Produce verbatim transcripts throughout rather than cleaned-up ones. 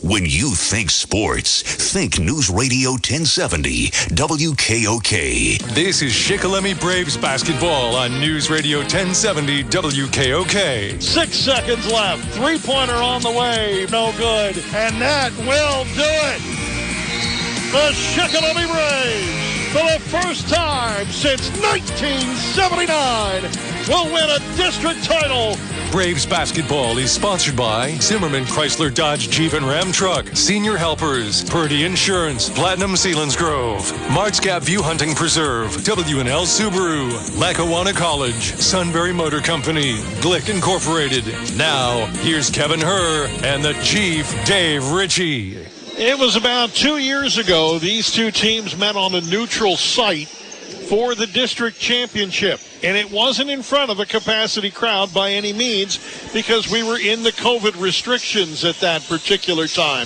When you think sports, think News Radio ten seventy W K O K. This is Shikellamy Braves basketball on News Radio ten seventy W K O K. Six seconds left. Three-pointer on the way. No good. And that will do it. The Shikellamy Braves, for the first time since nineteen seventy-nine, will win a district title. Braves basketball is sponsored by Zimmerman Chrysler Dodge Jeep and Ram Truck, Senior Helpers, Purdy Insurance, Platinum Sealands Grove, Marks Gap View Hunting Preserve, W and L Subaru, Lackawanna College, Sunbury Motor Company, Glick Incorporated. Now, here's Kevin Herr and the Chief, Dave Ritchie. It was about two years ago these two teams met on a neutral site for the district championship. And it wasn't in front of a capacity crowd by any means because we were in the COVID restrictions at that particular time.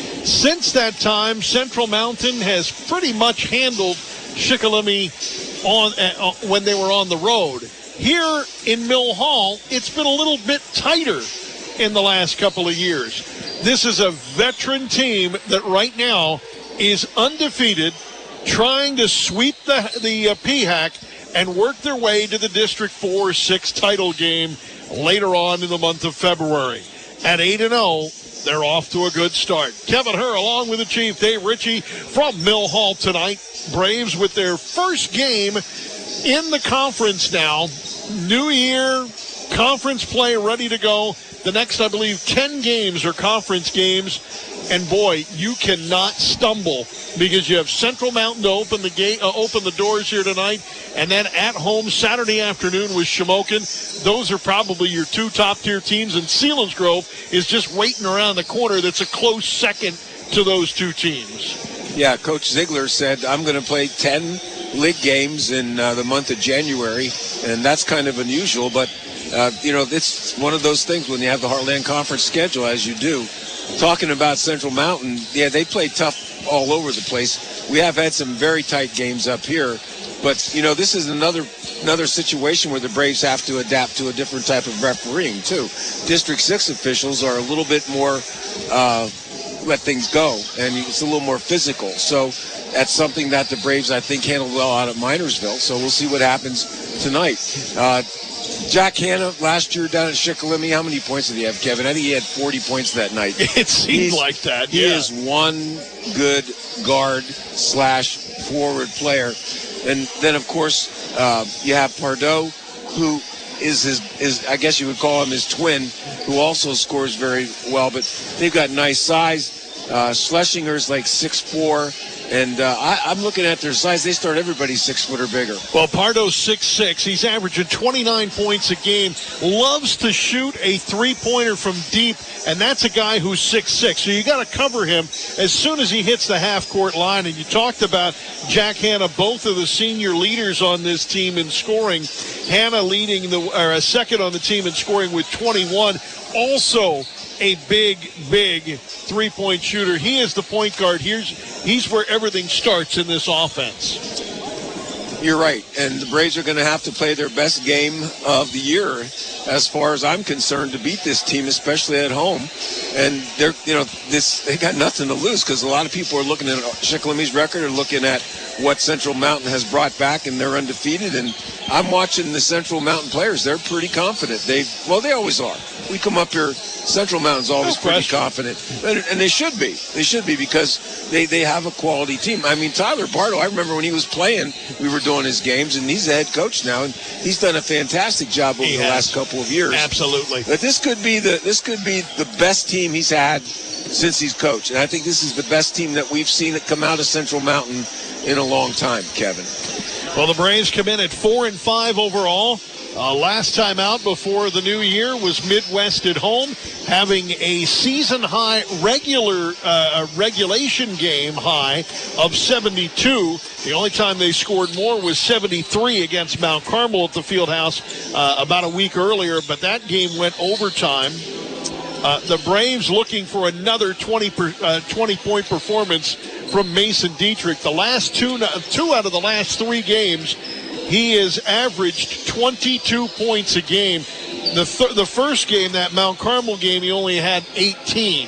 Since that time, Central Mountain has pretty much handled Shikellamy on, uh, when they were on the road. Here in Mill Hall, it's been a little bit tighter in the last couple of years. This is a veteran team that right now is undefeated, trying to sweep the, the uh, P H A C and work their way to the District four six title game later on in the month of February. At eight and oh, they're off to a good start. Kevin Herr along with the Chief, Dave Ritchie from Mill Hall tonight. Braves with their first game in the conference now. New year, conference play ready to go. The next, I believe, ten games are conference games. And boy, you cannot stumble because you have Central Mountain to open the gate, uh, open the doors here tonight, and then at home Saturday afternoon with Shamokin. Those are probably your two top-tier teams, and Sealands Grove is just waiting around the corner. That's a close second to those two teams. Yeah, Coach Ziegler said, I'm going to play ten league games in uh, the month of January, and that's kind of unusual, but, uh, you know, it's one of those things when you have the Heartland Conference schedule, as you do. Talking about Central Mountain, yeah, they play tough all over the place. We have had some very tight games up here, but, you know, this is another another situation where the Braves have to adapt to a different type of refereeing, too. District six officials are a little bit more uh, let things go, and it's a little more physical. So that's something that the Braves, I think, handled well out at Minersville. So we'll see what happens tonight. Uh, Jack Hanna last year down at Shikellamy, how many points did he have, Kevin? I think he had forty points that night. It seemed He's, like that, He yeah. is one good guard slash forward player. And then, of course, uh, you have Pardo, who is his, is I guess you would call him his twin, who also scores very well. But they've got nice size. Uh, Schlesinger's like six foot four. And uh, I, I'm looking at their size. They start everybody six foot or bigger. Well, Pardo's six foot six. He's averaging twenty-nine points a game. Loves to shoot a three-pointer from deep, and that's a guy who's six foot six. So you got to cover him as soon as he hits the half-court line. And you talked about Jack Hanna, both of the senior leaders on this team in scoring. Hanna leading the or a second on the team in scoring with twenty-one. Also a big, big three-point shooter. He is the point guard. Here's he's where everything starts in this offense. You're right, and the Braves are going to have to play their best game of the year, as far as I'm concerned, to beat this team, especially at home. And they're, you know, this they got nothing to lose because a lot of people are looking at Shikellami's record, are looking at what Central Mountain has brought back, and they're undefeated. And I'm watching the Central Mountain players; they're pretty confident. They, well, they always are. We come up here. Central Mountain's always no pretty confident, and, and they should be. They should be because they, they have a quality team. I mean, Tyler Pardo, I remember when he was playing, we were doing his games, and he's the head coach now, and he's done a fantastic job over he the has. last couple of years. Absolutely. But this could be the this could be the best team he's had since he's coached, and I think this is the best team that we've seen that come out of Central Mountain in a long time, Kevin. Well, the Braves come in at four and five overall. Uh, last time out before the new year was Midwest at home, having a season-high regular uh, regulation game high of seventy-two. The only time they scored more was seventy-three against Mount Carmel at the Fieldhouse uh, about a week earlier, but that game went overtime. Uh, the Braves looking for another twenty per, uh, twenty-point performance from Mason Dietrich. The last two, two out of the last three games, he has averaged twenty-two points a game. The th- the first game, that Mount Carmel game, he only had eighteen.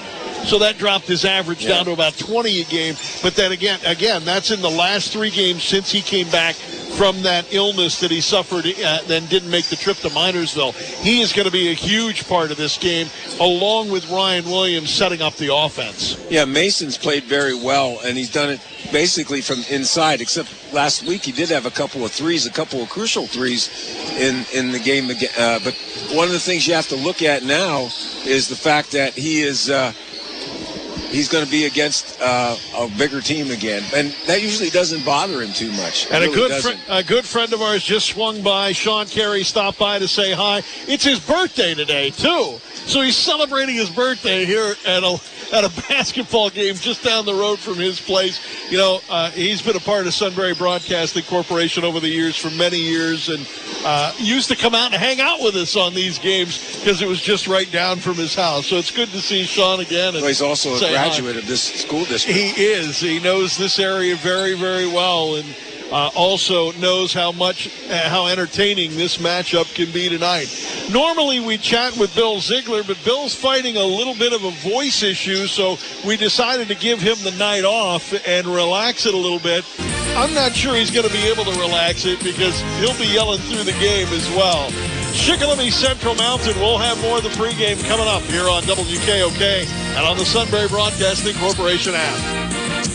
So that dropped his average yeah. down to about twenty a game. But then again, again, that's in the last three games since he came back from that illness that he suffered, uh, then didn't make the trip to Minersville. He is going to be a huge part of this game, along with Ryan Williams setting up the offense. Yeah, Mason's played very well, and he's done it basically from inside, except last week he did have a couple of threes, a couple of crucial threes in, in the game. Uh, but one of the things you have to look at now is the fact that he is uh, he's going to be against uh, a bigger team again, and that usually doesn't bother him too much. It and really a good fr- a good friend of ours just swung by. Sean Carey stopped by to say hi. It's his birthday today too, so he's celebrating his birthday here at a at a basketball game just down the road from his place. You know, uh, he's been a part of Sunbury Broadcasting Corporation over the years for many years, and uh, used to come out and hang out with us on these games because it was just right down from his house. So it's good to see Sean again. And well, he's also a graduate hi. of this school district. He is. He knows this area very, very well, and uh, also knows how much, uh, how entertaining this matchup can be tonight. Normally we chat with Bill Ziegler, but Bill's fighting a little bit of a voice issue, so we decided to give him the night off and relax it a little bit. I'm not sure he's going to be able to relax it because he'll be yelling through the game as well. Shikellamy Central Mountain. We'll have more of the pregame coming up here on W K O K and on the Sunbury Broadcasting Corporation app.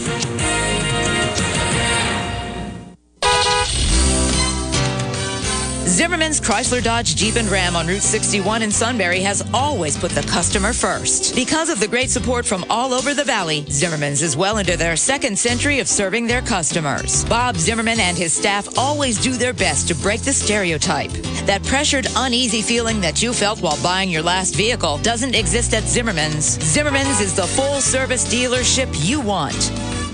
Zimmerman's Chrysler Dodge Jeep and Ram on Route sixty-one in Sunbury has always put the customer first. Because of the great support from all over the valley, Zimmerman's is well into their second century of serving their customers. Bob Zimmerman and his staff always do their best to break the stereotype. That pressured, uneasy feeling that you felt while buying your last vehicle doesn't exist at Zimmerman's. Zimmerman's is the full-service dealership you want.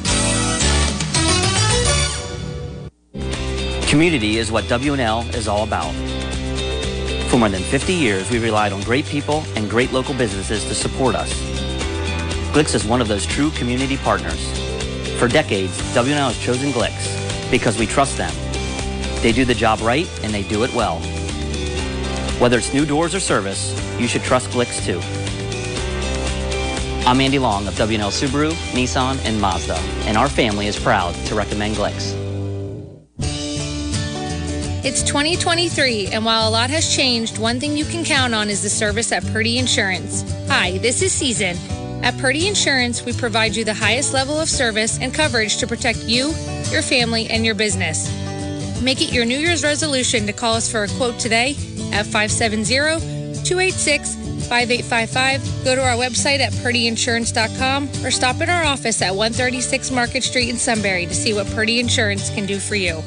Community is what W and L is all about. For more than fifty years, we've relied on great people and great local businesses to support us. Glicks is one of those true community partners. For decades, W and L has chosen Glicks because we trust them. They do the job right and they do it well. Whether it's new doors or service, you should trust Glicks too. I'm Andy Long of W and L Subaru, Nissan, and Mazda, and our family is proud to recommend Glicks. It's twenty twenty-three, and while a lot has changed, one thing you can count on is the service at Purdy Insurance. Hi, this is Season. At Purdy Insurance, we provide you the highest level of service and coverage to protect you, your family, and your business. Make it your New Year's resolution to call us for a quote today at five seven zero, two eight six, five eight five five. Go to our website at purdy insurance dot com or stop in our office at one thirty-six Market Street in Sunbury to see what Purdy Insurance can do for you.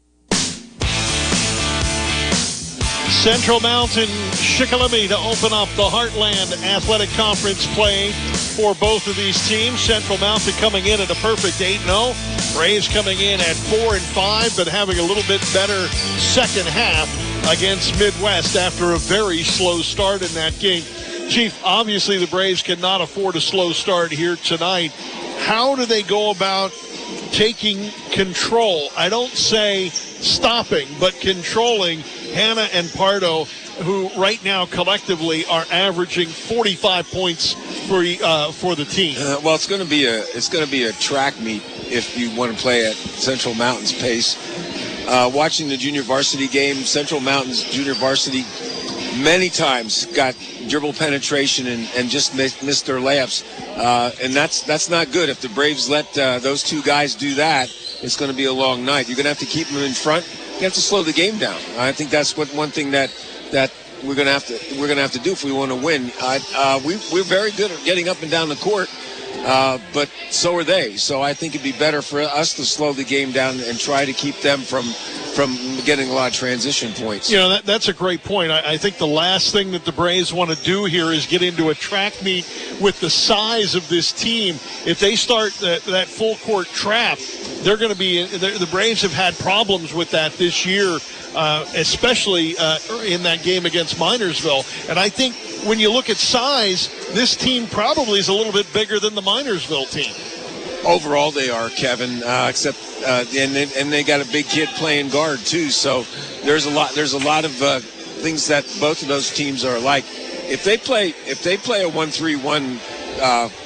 Central Mountain, Shikellamy to open up the Heartland Athletic Conference play for both of these teams. Central Mountain coming in at a perfect eight and oh. Braves coming in at four and five, but having a little bit better second half against Midwest after a very slow start in that game. Chief, obviously the Braves cannot afford a slow start here tonight. How do they go about taking control? I don't say stopping, but controlling Hannah and Pardo, who right now collectively are averaging forty-five points for uh, for the team. Uh, well, it's going to be a it's going to be a track meet if you want to play at Central Mountain's pace. Uh, watching the junior varsity game, Central Mountain's junior varsity many times got dribble penetration and, and just missed, missed their layups, uh, and that's that's not good. If the Braves let uh, those two guys do that, it's going to be a long night. You're going to have to keep them in front. You have to slow the game down. I think that's what one thing that that we're going to have to we're going to have to do if we want to win. Uh, uh, we we're very good at getting up and down the court, uh, but so are they. So I think it'd be better for us to slow the game down and try to keep them from from getting a lot of transition points. You know, that, that's a great point. I, I think the last thing that the Braves want to do here is get into a track meet with the size of this team. If they start that, that full court trap, they're going to be – the Braves have had problems with that this year, uh, especially uh, in that game against Minersville. And I think when you look at size, this team probably is a little bit bigger than the Minersville team. Overall, they are, Kevin. Uh, except, uh, and they, and they got a big kid playing guard too. So there's a lot. There's a lot of uh, things that both of those teams are alike. If they play, if they play a one three one uh,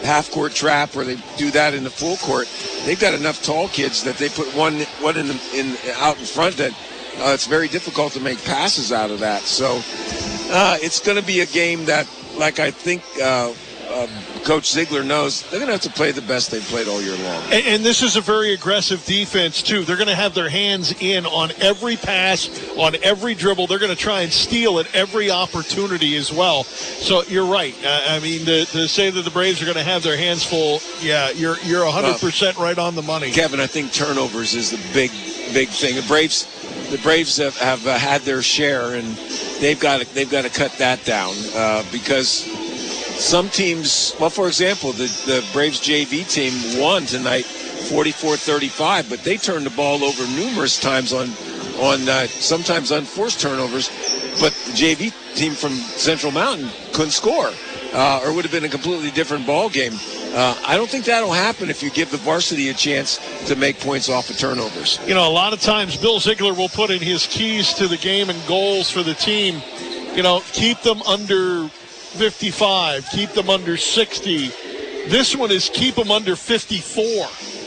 half-court trap or they do that in the full court, they've got enough tall kids that they put one one in the, in out in front that uh, it's very difficult to make passes out of that. So uh, it's going to be a game that, like I think uh, uh, Coach Ziegler knows, they're going to have to play the best they've played all year long. And, and this is a very aggressive defense, too. They're going to have their hands in on every pass, on every dribble. They're going to try and steal at every opportunity as well. So you're right. Uh, I mean, to, to say that the Braves are going to have their hands full, yeah, you're you're one hundred percent uh, right on the money. Kevin, I think turnovers is the big, big thing. The Braves, the Braves have, have uh, had their share, and they've got to, they've got to cut that down uh, because some teams, well, for example, the, the Braves J V team won tonight forty-four thirty-five, but they turned the ball over numerous times on, on uh, sometimes unforced turnovers, but the J V team from Central Mountain couldn't score, uh, or it would have been a completely different ball game. Uh, I don't think that'll happen if you give the varsity a chance to make points off of turnovers. You know, a lot of times Bill Ziegler will put in his keys to the game and goals for the team. You know, keep them under fifty-five, keep them under sixty. This one is keep them under fifty-four.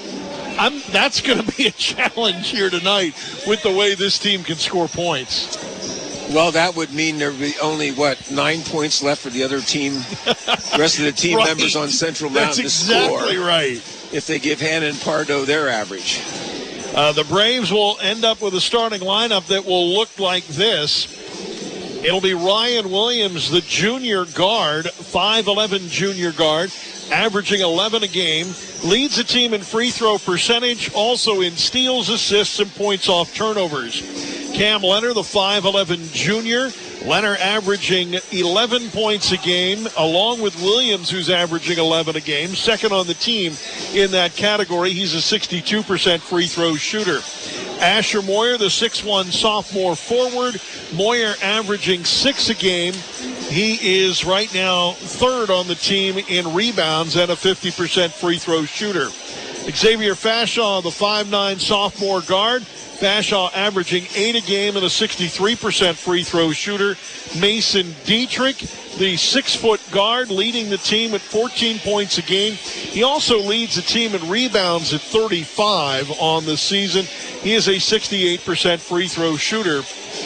I'm, that's going to be a challenge here tonight with the way this team can score points. Well, that would mean there would be only, what, nine points left for the other team, the rest of the team right. members on Central Mountain that's to score. That's exactly right. If they give Hannon and Pardo their average. Uh, the Braves will end up with a starting lineup that will look like this. It'll be Ryan Williams, the junior guard, five eleven junior guard, averaging eleven a game, leads the team in free throw percentage, also in steals, assists, and points off turnovers. Cam Leonard, the five eleven junior, Leonard averaging eleven points a game, along with Williams, who's averaging eleven a game, second on the team in that category. He's a sixty-two percent free throw shooter. Asher Moyer, the six one sophomore forward. Moyer averaging six a game. He is right now third on the team in rebounds and a fifty percent free throw shooter. Xavier Fashaw, the five nine sophomore guard. Fashaw averaging eight a game and a sixty-three percent free throw shooter. Mason Dietrich, the six-foot guard, leading the team at fourteen points a game. He also leads the team in rebounds at thirty-five on the season. He is a sixty-eight percent free throw shooter.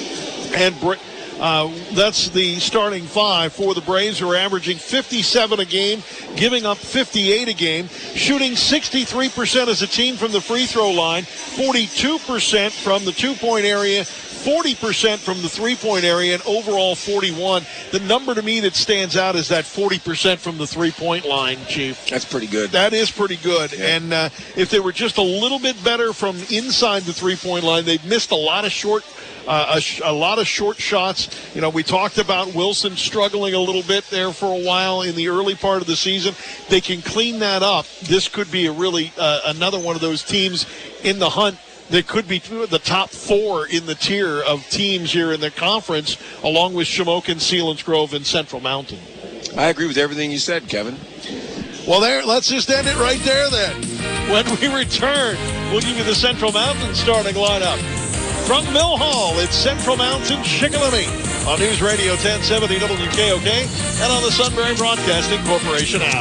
And uh, that's the starting five for the Braves, who are averaging fifty-seven a game, giving up fifty-eight a game, shooting sixty-three percent as a team from the free throw line, forty-two percent from the two-point area, forty percent from the three-point area, and overall forty-one. The number to me that stands out is that forty percent from the three-point line, Chief. That's pretty good. That is pretty good. Yeah. And uh, if they were just a little bit better from inside the three-point line, they've missed a lot of short Uh, a, sh- a lot of short shots. You know, we talked about Wilson struggling a little bit there for a while in the early part of the season. They can clean that up. This could be a really uh, another one of those teams in the hunt that could be the top four in the tier of teams here in the conference, along with Shamokin, Selinsgrove, and Central Mountain. I agree with everything you said, Kevin. Well, there. Let's just end it right there then. When we return, we'll give you the Central Mountain starting lineup. From Mill Hall, it's Central Mountain Shikellamy on News Radio ten seventy W K O K and on the Sunbury Broadcasting Corporation app.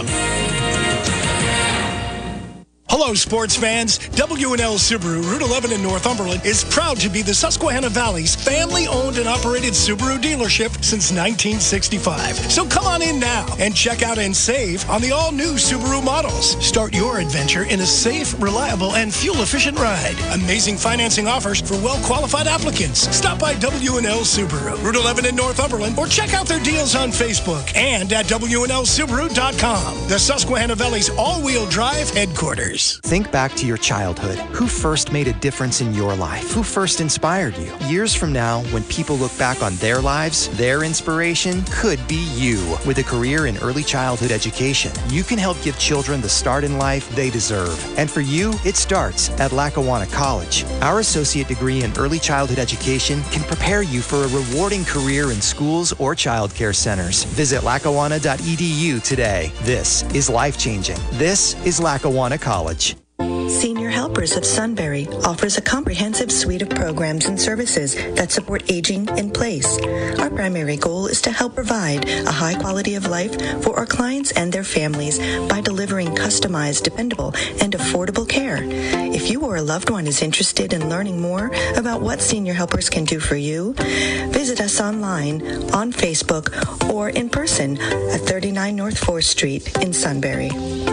Hello, sports fans. W and L Subaru, Route eleven in Northumberland, is proud to be the Susquehanna Valley's family-owned and operated Subaru dealership since nineteen sixty-five. So come on in now and check out and save on the all-new Subaru models. Start your adventure in a safe, reliable, and fuel-efficient ride. Amazing financing offers for well-qualified applicants. Stop by W and L Subaru, Route eleven in Northumberland, or check out their deals on Facebook and at W N L Subaru dot com, the Susquehanna Valley's all-wheel drive headquarters. Think back to your childhood. Who first made a difference in your life? Who first inspired you? Years from now, when people look back on their lives, their inspiration could be you. With a career in early childhood education, you can help give children the start in life they deserve. And for you, it starts at Lackawanna College. Our associate degree in early childhood education can prepare you for a rewarding career in schools or child care centers. Visit lackawanna dot e d u today. This is life-changing. This is Lackawanna College. Senior Health Helpers of Sunbury offers a comprehensive suite of programs and services that support aging in place. Our primary goal is to help provide a high quality of life for our clients and their families by delivering customized, dependable, and affordable care. If you or a loved one is interested in learning more about what Senior Helpers can do for you, visit us online, on Facebook, or in person at thirty-nine North fourth Street in Sunbury.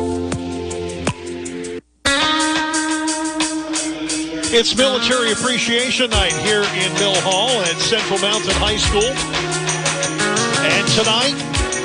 It's Military Appreciation Night here in Mill Hall at Central Mountain High School. And tonight,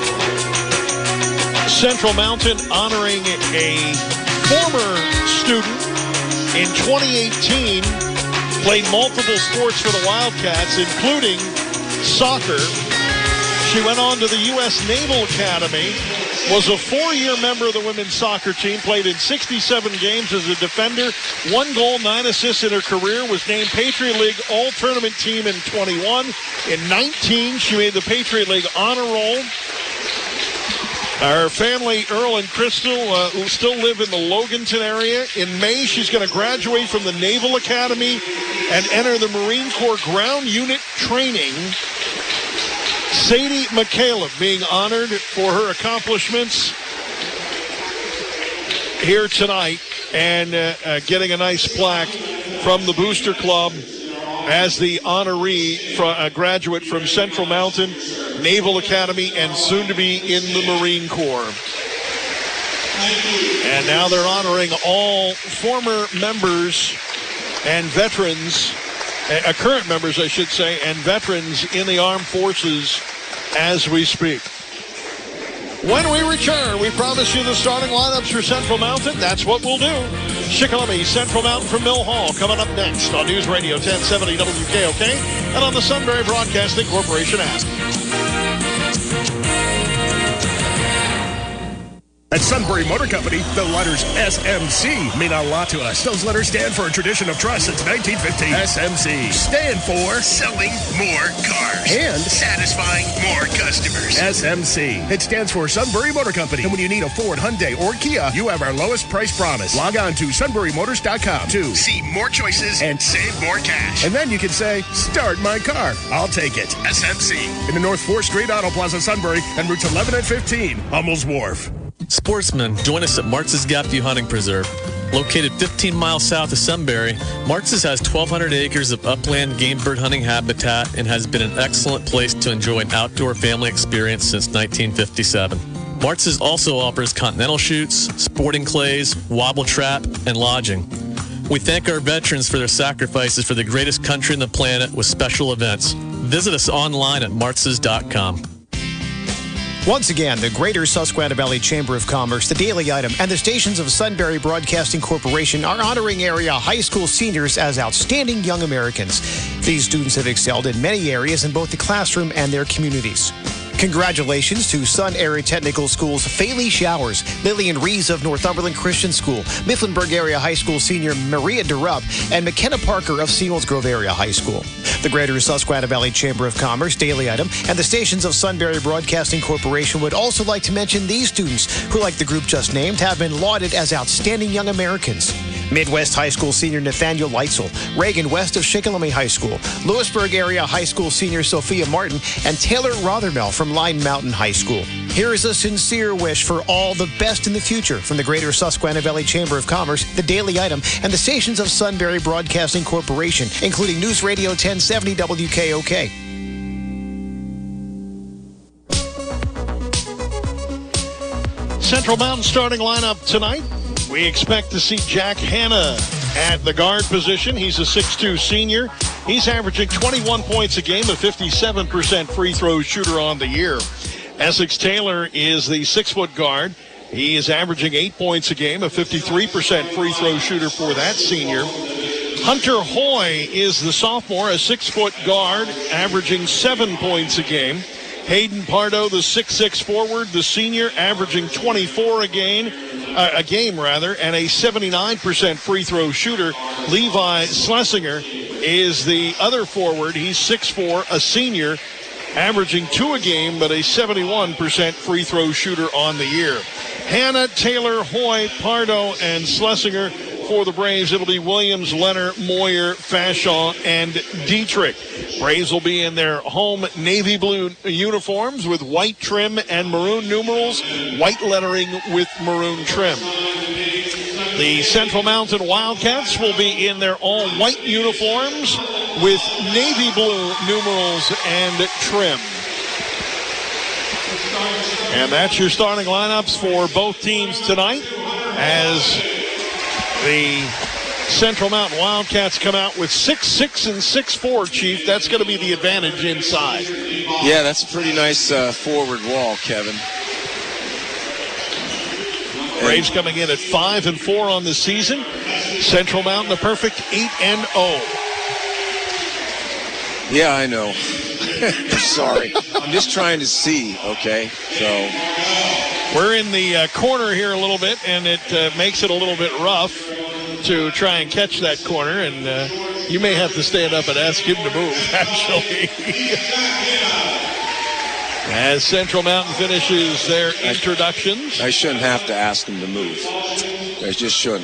Central Mountain honoring a former student in twenty eighteen, played multiple sports for the Wildcats, including soccer. She went on to the U S Naval Academy, was a four-year member of the women's soccer team, played in sixty-seven games as a defender, one goal, nine assists in her career, was named Patriot League All-Tournament Team in twenty-one. In nineteen, she made the Patriot League Honor Roll. Our family, Earl and Crystal, uh, who still live in the Loganton area. In May, she's going to graduate from the Naval Academy and enter the Marine Corps Ground Unit Training. Sadie McCaleb being honored for her accomplishments here tonight and uh, uh, getting a nice plaque from the Booster Club as the honoree, from, a graduate from Central Mountain Naval Academy and soon to be in the Marine Corps. And now they're honoring all former members and veterans, uh, current members, I should say, and veterans in the armed forces as we speak. When we return, we promise you the starting lineups for Central Mountain. That's what we'll do. Shikellamy, Central Mountain from Mill Hall, coming up next on News Radio ten seventy W K O K and on the Sunbury Broadcasting Corporation app. At Sunbury Motor Company, the letters S M C mean a lot to us. Those letters stand for a tradition of trust since nineteen fifteen. S M C stand for selling more cars and satisfying more customers. S M C. It stands for Sunbury Motor Company. And when you need a Ford, Hyundai, or Kia, you have our lowest price promise. Log on to sunbury motors dot com to see more choices and save more cash. And then you can say, start my car. I'll take it. S M C. In the North fourth Street Auto Plaza, Sunbury, and routes eleven and fifteen, Hummel's Wharf. Sportsmen, join us at Martz's Gap View Hunting Preserve. Located fifteen miles south of Sunbury, Martz's has twelve hundred acres of upland game bird hunting habitat and has been an excellent place to enjoy an outdoor family experience since nineteen fifty-seven. Martz's also offers continental shoots, sporting clays, wobble trap, and lodging. We thank our veterans for their sacrifices for the greatest country on the planet with special events. Visit us online at martz's dot com. Once again, the Greater Susquehanna Valley Chamber of Commerce, the Daily Item, and the stations of Sunbury Broadcasting Corporation are honoring area high school seniors as outstanding young Americans. These students have excelled in many areas in both the classroom and their communities. Congratulations to Sun Area Technical School's Faley Showers, Lillian Rees of Northumberland Christian School, Mifflinburg Area High School senior Maria DeRupp, and McKenna Parker of Selinsgrove Area High School. The Greater Susquehanna Valley Chamber of Commerce, Daily Item, and the stations of Sunbury Broadcasting Corporation would also like to mention these students who, like the group just named, have been lauded as outstanding young Americans. Midwest High School senior Nathaniel Leitzel, Reagan West of Shikellamy High School, Lewisburg Area High School senior Sophia Martin, and Taylor Rothermel from Line Mountain High School. Here is a sincere wish for all the best in the future from the Greater Susquehanna Valley Chamber of Commerce, the Daily Item, and the stations of Sunbury Broadcasting Corporation, including News Radio ten seventy W K O K. Central Mountain starting lineup tonight. We expect to see Jack Hanna at the guard position. He's a six two senior. He's averaging twenty-one points a game, a fifty-seven percent free throw shooter on the year. Essex Taylor is the six-foot guard. He is averaging eight points a game, a fifty-three percent free throw shooter for that senior. Hunter Hoy is the sophomore, a six-foot guard, averaging seven points a game. Hayden Pardo, the six six forward, the senior, averaging twenty-four a game, uh, a game rather, and a seventy-nine percent free throw shooter. Levi Schlesinger is the other forward. He's six four, a senior, averaging two a game, but a seventy-one percent free throw shooter on the year. Hannah, Taylor, Hoy, Pardo, and Schlesinger. For the Braves, it'll be Williams, Leonard, Moyer, Fashaw, and Dietrich. Braves will be in their home navy blue uniforms with white trim and maroon numerals, white lettering with maroon trim. The Central Mountain Wildcats will be in their all-white uniforms with navy blue numerals and trim. And that's your starting lineups for both teams tonight as the Central Mountain Wildcats come out with six six and six four, Chief. That's going to be the advantage inside. Yeah, that's a pretty nice uh, forward wall, Kevin. Braves coming in at five and four on the season. Central Mountain, a perfect eight and oh. Yeah, I know. Sorry. I'm just trying to see, okay? So we're in the uh, corner here a little bit, and it uh, makes it a little bit rough to try and catch that corner, and uh, you may have to stand up and ask him to move, actually. As Central Mountain finishes their introductions. I shouldn't have to ask him to move. I just shouldn't.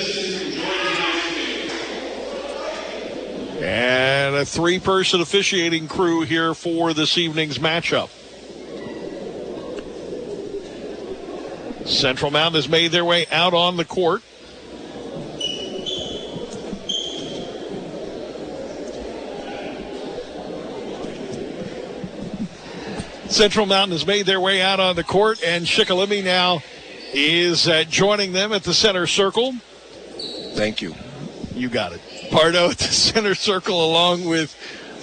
And a three-person officiating crew here for this evening's matchup. Central Mountain has made their way out on the court. Central Mountain has made their way out on the court, and Shikellamy now is uh, joining them at the center circle. Thank you. You got it. Pardo at the center circle along with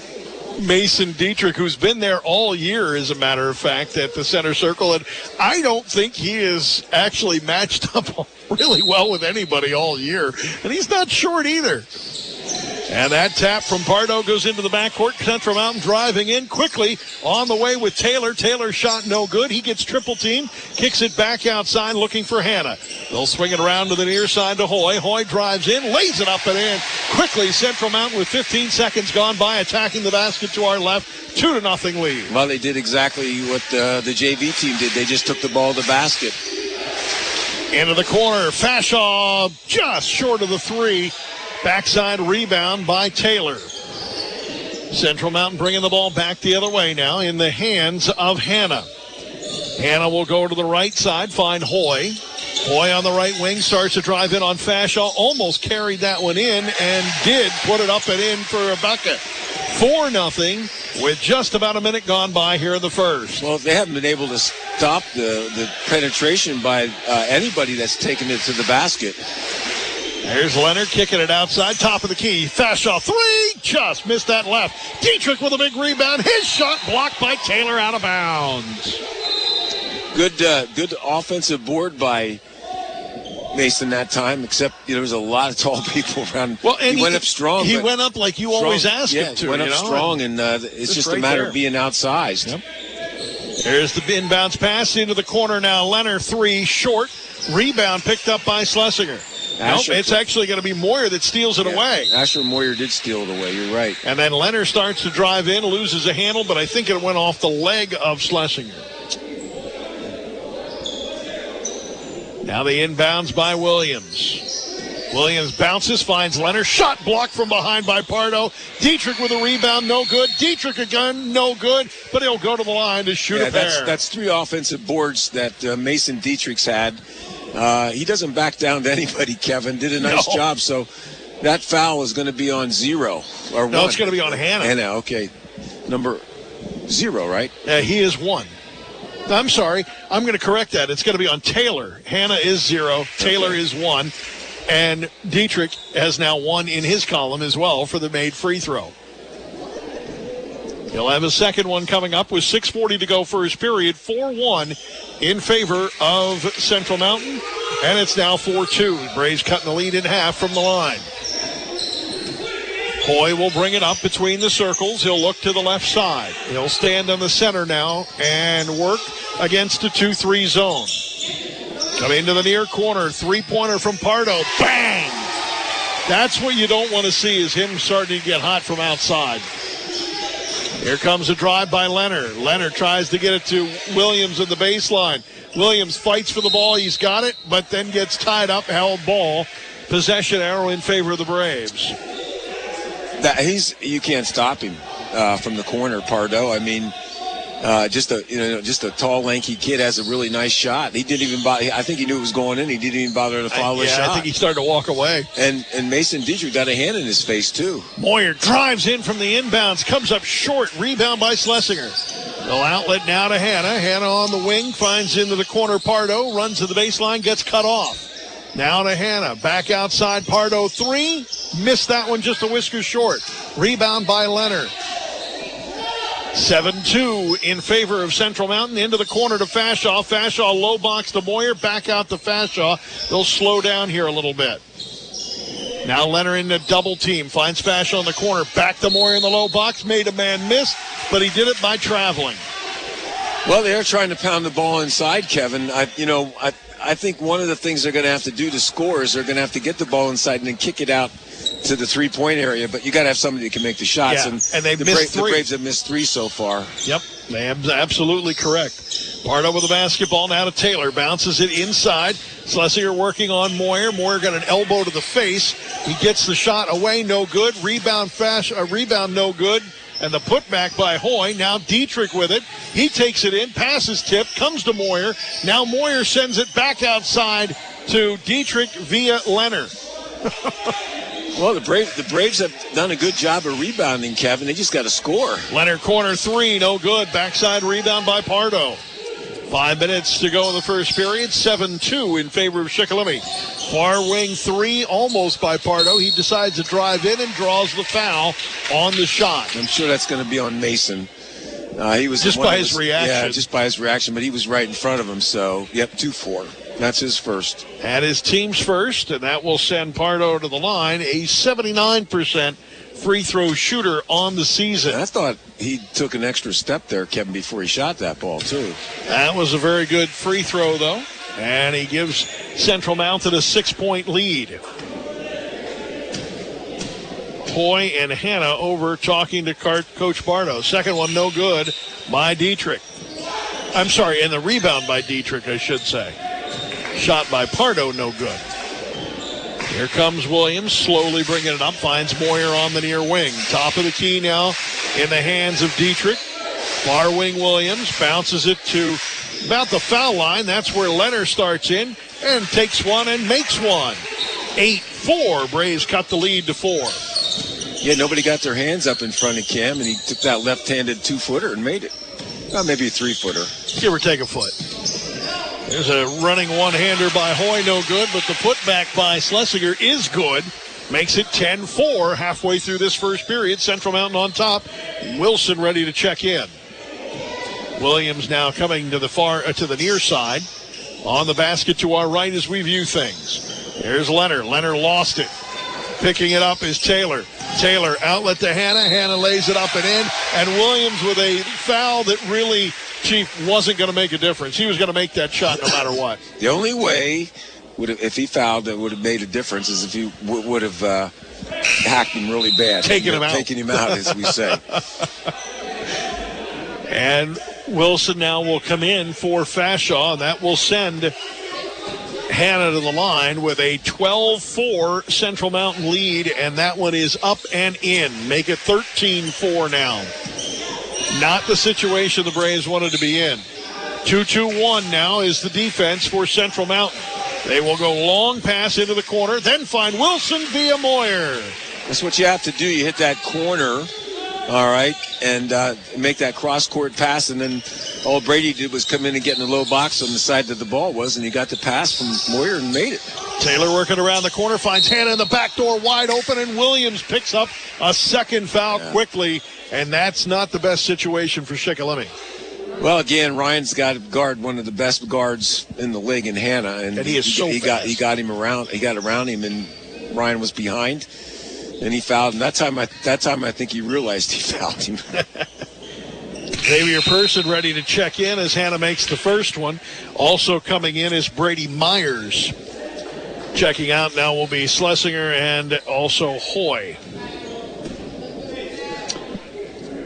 Mason Dietrich, who's been there all year, as a matter of fact, at the center circle. And I don't think he is actually matched up really well with anybody all year. And he's not short either. And that tap from Pardo goes into the backcourt. Central Mountain driving in quickly on the way with Taylor. Taylor's shot no good. He gets triple teamed, kicks it back outside looking for Hannah. They'll swing it around to the near side to Hoy. Hoy drives in, lays it up and in. Quickly, Central Mountain with fifteen seconds gone by, attacking the basket to our left. Two to nothing lead. Well, they did exactly what uh, the J V team did. They just took the ball to the basket. Into the corner. Fashaw just short of the three. Backside rebound by Taylor. Central Mountain bringing the ball back the other way now in the hands of Hannah. Hannah will go to the right side, find Hoy. Hoy on the right wing starts to drive in on Fashaw. Almost carried that one in and did put it up and in for a bucket. four nothing with just about a minute gone by here in the first. Well, they haven't been able to stop the, the penetration by uh, anybody that's taken it to the basket. There's Leonard kicking it outside, top of the key. Fashaw three, just missed that left. Dietrich with a big rebound. His shot blocked by Taylor out of bounds. Good, uh, good offensive board by Mason that time, except you know, there was a lot of tall people around. Well, and he, he went up strong. He went up like you strong, always asked yeah, him to. Went up you know? strong, and uh, it's just right a matter there. of being outsized. Yep. There's the inbounds pass into the corner now. Leonard three, short. Rebound picked up by Schlesinger. Asher, nope, it's actually going to be Moyer that steals it yeah, away. Asher Moyer did steal it away. You're right. And then Leonard starts to drive in, loses a handle, but I think it went off the leg of Schlesinger. Now the inbounds by Williams. Williams bounces, finds Leonard. Shot blocked from behind by Pardo. Dietrich with a rebound, no good. Dietrich again, no good. But he'll go to the line to shoot yeah, a pair. That's, that's three offensive boards that uh, Mason Dietrich's had. Uh, he doesn't back down to anybody, Kevin. Did a nice no. job. So that foul is going to be on zero. Or no, one. it's going to be on Hannah. Hannah, okay. Number zero, right? Uh, he is one. I'm sorry. I'm going to correct that. It's going to be on Taylor. Hannah is zero. Taylor okay. is one. And Dietrich has now one in his column as well for the made free throw. He'll have a second one coming up with six forty to go first period. four one in favor of Central Mountain. And it's now four two. Braves cutting the lead in half from the line. Hoy will bring it up between the circles. He'll look to the left side. He'll stand on the center now and work against a two three zone. Coming to the near corner. Three-pointer from Pardo. Bang! That's what you don't want to see is him starting to get hot from outside. Here comes a drive by Leonard. Leonard tries to get it to Williams at the baseline. Williams fights for the ball. He's got it, but then gets tied up, held ball. Possession arrow in favor of the Braves. That, he's you can't stop him uh, from the corner, Pardo. I mean, uh, just a you know just a tall, lanky kid has a really nice shot. He didn't even bother. I think he knew it was going in. He didn't even bother to follow I, the yeah, shot. I think he started to walk away. And and Mason Dietrich got a hand in his face too. Moyer drives in from the inbounds, comes up short. Rebound by Schlesinger. No outlet now to Hanna. Hanna on the wing, finds into the corner Pardo, runs to the baseline, gets cut off. Now to Hanna. Back outside Pardo. Three. Missed that one just a whisker short. Rebound by Leonard. seven two in favor of Central Mountain. Into the corner to Fashaw. Fashaw low box to Moyer. Back out to Fashaw. They'll slow down here a little bit. Now Leonard in the double team. Finds Fashaw in the corner. Back to Moyer in the low box. Made a man miss, but he did it by traveling. Well, they're trying to pound the ball inside, Kevin. I, you know, I, I think one of the things they're going to have to do to score is they're going to have to get the ball inside and then kick it out to the three-point area. But you got to have somebody that can make the shots. Yeah, and and they've the, missed Bra- three. the Braves have missed three so far. Yep, they are absolutely correct. Pardo with the basketball now to Taylor. Bounces it inside. Schlesinger working on Moyer. Moyer got an elbow to the face. He gets the shot away, no good. Rebound fast, uh, rebound no good. And the putback by Hoy. Now Dietrich with it. He takes it in. Passes tip. Comes to Moyer. Now Moyer sends it back outside to Dietrich via Leonard. Well, the Braves, the Braves have done a good job of rebounding, Kevin. They just got to score. Leonard corner three. No good. Backside rebound by Pardo. Five minutes to go in the first period. seven two in favor of Shikellamy. Far wing three, almost by Pardo. He decides to drive in and draws the foul on the shot. I'm sure that's going to be on Mason. Uh, he was just one by of his reaction. Yeah, just by his reaction, but he was right in front of him. So, yep, two four. That's his first. And his team's first, and that will send Pardo to the line. A seventy-nine percent free throw shooter on the season. I thought he took an extra step there, Kevin, before he shot that ball, too. That was a very good free throw, though. And he gives Central Mountain a six-point lead. Hoy and Hanna over talking to Coach Pardo. Second one, no good by Dietrich. I'm sorry, and the rebound by Dietrich, I should say. Shot by Pardo, no good. Here comes Williams, slowly bringing it up, finds Moyer on the near wing. Top of the key now in the hands of Dietrich. Far wing Williams bounces it to about the foul line. That's where Leonard starts in and takes one and makes one. eight four. Braves cut the lead to four. Yeah, nobody got their hands up in front of Cam, and he took that left-handed two-footer and made it. Well, maybe a three-footer. Give or take a foot. There's a running one-hander by Hoy, no good, but the putback by Schlesinger is good. Makes it ten four halfway through this first period. Central Mountain on top. Wilson ready to check in. Williams now coming to the far uh, to the near side. On the basket to our right as we view things. There's Leonard. Leonard lost it. Picking it up is Taylor. Taylor outlet to Hanna. Hanna lays it up and in. And Williams with a foul that really, Chief, wasn't going to make a difference. He was going to make that shot no matter what. The only way, would have, if he fouled, that would have made a difference is if he w- would have uh, hacked him really bad. Taking him out. Taking him out, as we say. And Wilson now will come in for Fashaw, and that will send Hanna to the line with a twelve four Central Mountain lead, and that one is up and in. Make it thirteen four now. Not the situation the Braves wanted to be in. two two one now is the defense for Central Mountain. They will go long pass into the corner, then find Wilson via Moyer. That's what you have to do. You hit that corner, all right, and uh, make that cross-court pass, and then all Brady did was come in and get in the low box on the side that the ball was, and he got the pass from Moyer and made it. Taylor working around the corner, finds Hanna in the back door wide open, and Williams picks up a second foul yeah. quickly, and that's not the best situation for Shikellamy. Well, again, Ryan's got to guard one of the best guards in the league in Hanna, and, and he is he, so he fast. got he got him around. He got around him, and Ryan was behind, and he fouled. And that time, I that time I think he realized he fouled him. Xavier Person ready to check in as Hanna makes the first one. Also coming in is Brady Myers. Checking out now will be Schlesinger and also Hoy.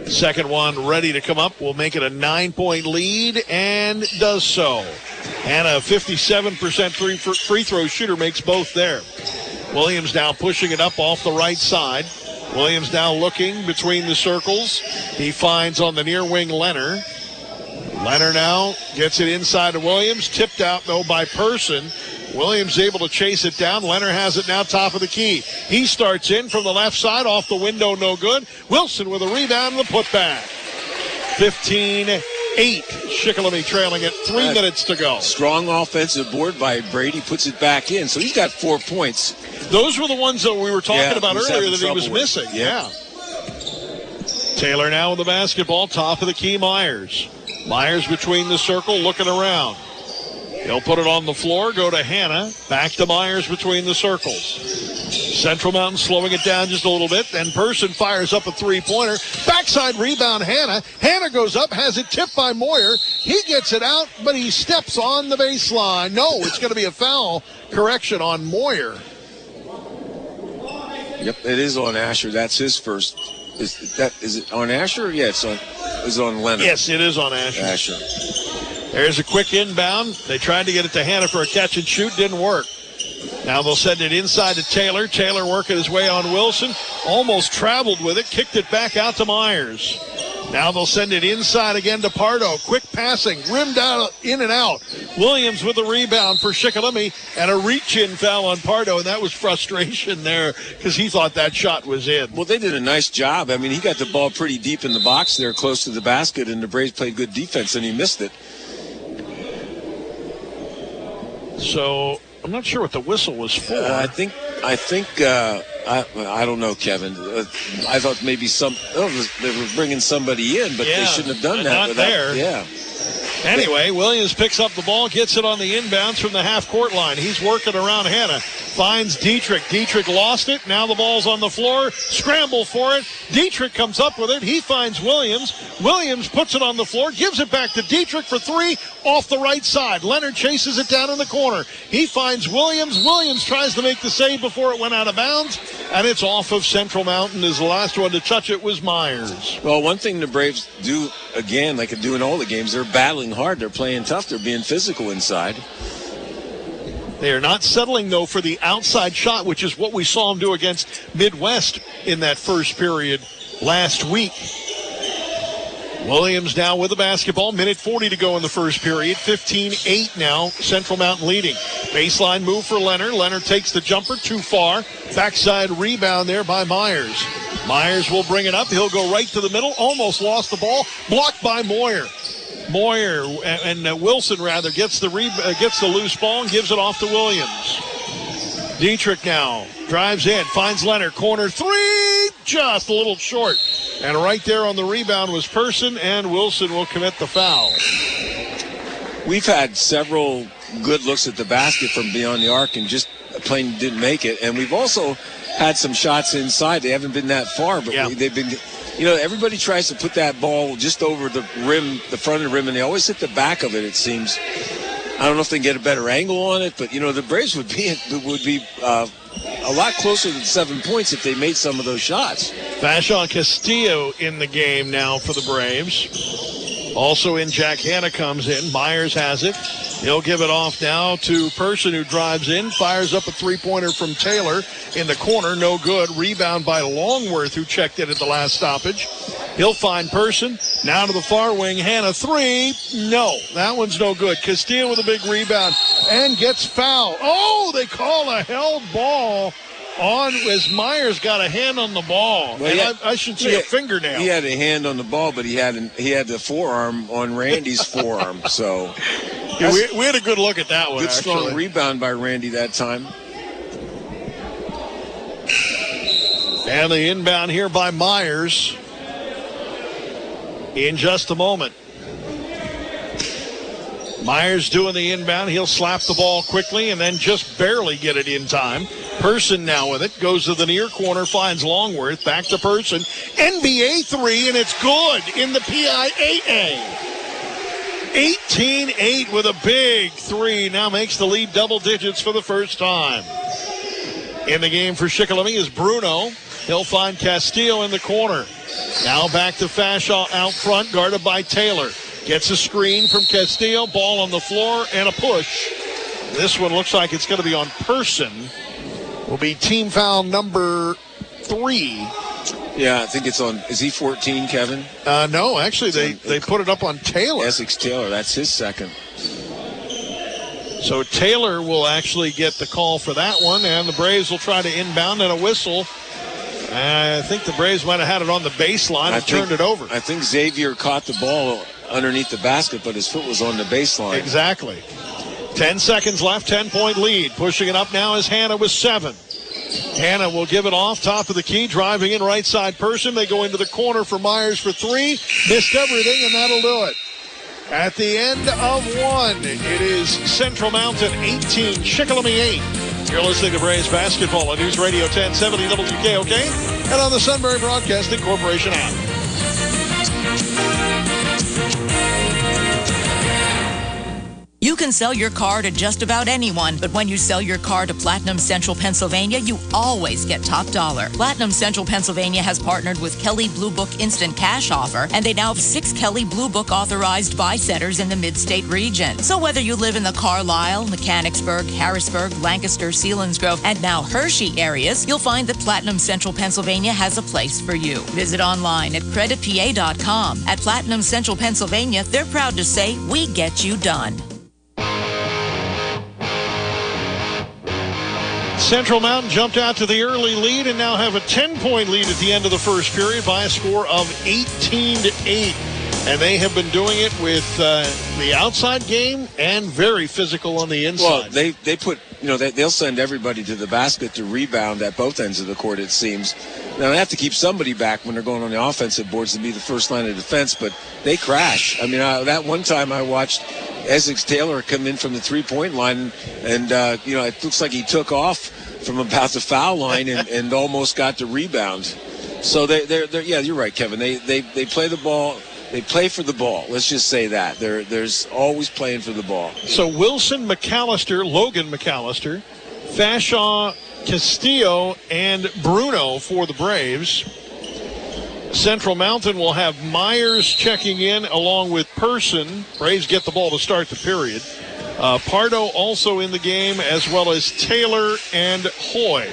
Second one ready to come up. Will make it a nine-point lead, and does so. And a fifty-seven percent free, free throw shooter makes both there. Williams now pushing it up off the right side. Williams now looking between the circles. He finds on the near wing Leonard. Leonard now gets it inside to Williams. Tipped out, though, by Person. Williams able to chase it down. Leonard has it now top of the key. He starts in from the left side, off the window, no good. Wilson with a rebound and the putback. fifteen eight. Shikellamy trailing it. Three uh, minutes to go. Strong offensive board by Brady. Puts it back in. So he's got four points. Those were the ones that we were talking yeah, about earlier that he was with. missing. Yeah. yeah. Taylor now with the basketball. Top of the key, Myers. Myers between the circle, looking around. He'll put it on the floor, go to Hanna. Back to Myers between the circles. Central Mountain slowing it down just a little bit. Then Person fires up a three-pointer. Backside rebound, Hanna. Hanna goes up, has it tipped by Moyer. He gets it out, but he steps on the baseline. No, it's going to be a foul correction on Moyer. Yep, it is on Asher. That's his first. Is that is it on Asher? Yeah, it's on. Is on Leonard. Yes, it is on Asher. Asher. There's a quick inbound. They tried to get it to Hanna for a catch and shoot. Didn't work. Now they'll send it inside to Taylor. Taylor working his way on Wilson. Almost traveled with it. Kicked it back out to Myers. Now they'll send it inside again to Pardo. Quick passing. Rimmed out, in and out. Williams with a rebound for Shikellamy. And a reach-in foul on Pardo. And that was frustration there because he thought that shot was in. Well, they did a nice job. I mean, he got the ball pretty deep in the box there, close to the basket. And the Braves played good defense, and he missed it. So I'm not sure what the whistle was for. Uh, I think, I think, uh, I, I don't know, Kevin. Uh, I thought maybe some oh, they were bringing somebody in, but yeah, they shouldn't have done that. Not without, there. Yeah. Anyway, Williams picks up the ball, gets it on the inbounds from the half-court line. He's working around Hanna. Finds Dietrich. Dietrich lost it. Now the ball's on the floor. Scramble for it. Dietrich comes up with it. He finds Williams. Williams puts it on the floor, gives it back to Dietrich for three off the right side. Leonard chases it down in the corner. He finds Williams. Williams tries to make the save before it went out of bounds, and it's off of Central Mountain. As the last one to touch it was Myers. Well, one thing the Braves do, again, like they do in all the games, they're battling hard. They're playing tough. They're being physical inside. They are not settling, though, for the outside shot, which is what we saw them do against Midwest in that first period last week. Williams now with the basketball. Minute forty to go in the first period. fifteen eight now. Central Mountain leading. Baseline move for Leonard. Leonard takes the jumper too far. Backside rebound there by Myers. Myers will bring it up. He'll go right to the middle. Almost lost the ball. Blocked by Moyer. Moyer and uh, Wilson rather gets the re- uh, gets the loose ball and gives it off to Williams. Dietrich now drives in, finds Leonard, corner three, just a little short. And right there on the rebound was Person, and Wilson will commit the foul. We've had several good looks at the basket from beyond the arc and just plain didn't make it. And we've also had some shots inside. They haven't been that far, but yeah. we, they've been. You know, everybody tries to put that ball just over the rim, the front of the rim, and they always hit the back of it, it seems. I don't know if they can get a better angle on it, but, you know, the Braves would be would be uh, a lot closer than seven points if they made some of those shots. Vashon Castillo in the game now for the Braves. Also in, Jack Hanna comes in. Myers has it. He'll give it off now to Person, who drives in, fires up a three-pointer from Taylor in the corner. No good. Rebound by Longworth, who checked in at the last stoppage. He'll find Person. Now to the far wing. Hanna, three. No, that one's no good. Castillo with a big rebound and gets fouled. Oh, they call a held ball on as Myers got a hand on the ball. Well, and had, I, I should say had, a fingernail. He had a hand on the ball, but he had an, he had the forearm on Randy's forearm. So yeah, we, we had a good look at that one. Good actually. Strong rebound by Randy that time. And the inbound here by Myers in just a moment. Myers doing the inbound. He'll slap the ball quickly and then just barely get it in time. Person now with it. Goes to the near corner. Finds Longworth. Back to Person. N B A three, and it's good in the P I A A. eighteen eight with a big three. Now makes the lead double digits for the first time. In the game for Shikellamy is Bruno. He'll find Castillo in the corner. Now back to Fashaw out front, guarded by Taylor. Gets a screen from Castillo. Ball on the floor and a push. This one looks like it's going to be on Person. Will be team foul number three. Yeah, I think it's on. Is he fourteen, Kevin? Uh, no, actually, they, on, they put it up on Taylor. Essex Taylor, that's his second. So Taylor will actually get the call for that one, and the Braves will try to inbound and a whistle. I think the Braves might have had it on the baseline and turned it over. I think Xavier caught the ball underneath the basket, but his foot was on the baseline. Exactly. Ten seconds left, ten-point lead. Pushing it up now is Hannah with seven. Hannah will give it off, top of the key, driving in right side Person. They go into the corner for Myers for three. Missed everything, and that'll do it. At the end of one, it is Central Mountain eighteen, Shikellamy eight. You're listening to Braves Basketball on News Radio ten seventy W K O K and on the Sunbury Broadcasting Corporation app. You can sell your car to just about anyone, but when you sell your car to Platinum Central Pennsylvania, you always get top dollar. Platinum Central Pennsylvania has partnered with Kelley Blue Book Instant Cash Offer, and they now have six Kelley Blue Book authorized buy setters in the mid-state region. So whether you live in the Carlisle, Mechanicsburg, Harrisburg, Lancaster, Selinsgrove, and now Hershey areas, you'll find that Platinum Central Pennsylvania has a place for you. Visit online at credit p a dot com. At Platinum Central Pennsylvania, they're proud to say, we get you done. Central Mountain jumped out to the early lead and now have a ten-point lead at the end of the first period by a score of eighteen to eight. And they have been doing it with uh, the outside game and very physical on the inside. Well, they, they put, you know, they, they'll send everybody to the basket to rebound at both ends of the court, it seems. Now, they have to keep somebody back when they're going on the offensive boards to be the first line of defense, but they crash. I mean, I, that one time I watched Essex Taylor come in from the three-point line, and, uh, you know, it looks like he took off from about the foul line and, and almost got the rebound. So, they, they're, they're, yeah, you're right, Kevin. They, they, they play the ball. They play for the ball. Let's just say that. They're, there's always playing for the ball. So, Wilson, McAllister, Logan McAllister, Fashaw, Castillo, and Bruno for the Braves. Central Mountain will have Myers checking in along with Person. Braves get the ball to start the period. Uh, Pardo also in the game, as well as Taylor and Hoy.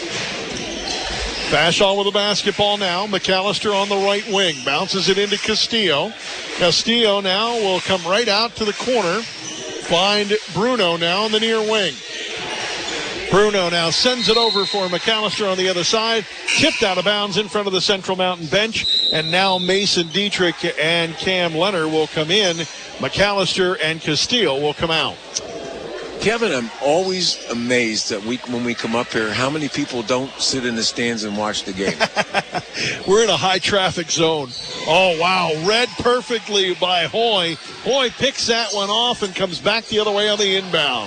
Fashaw with the basketball now. McAllister on the right wing. Bounces it into Castillo. Castillo now will come right out to the corner. Find Bruno now on the near wing. Bruno now sends it over for McAllister on the other side. Tipped out of bounds in front of the Central Mountain bench. And now Mason Dietrich and Cam Leonard will come in. McAllister and Castillo will come out. Kevin, I'm always amazed that we, when we come up here, how many people don't sit in the stands and watch the game. We're in a high traffic zone. Oh, wow. Read perfectly by Hoy. Hoy picks that one off and comes back the other way on the inbound.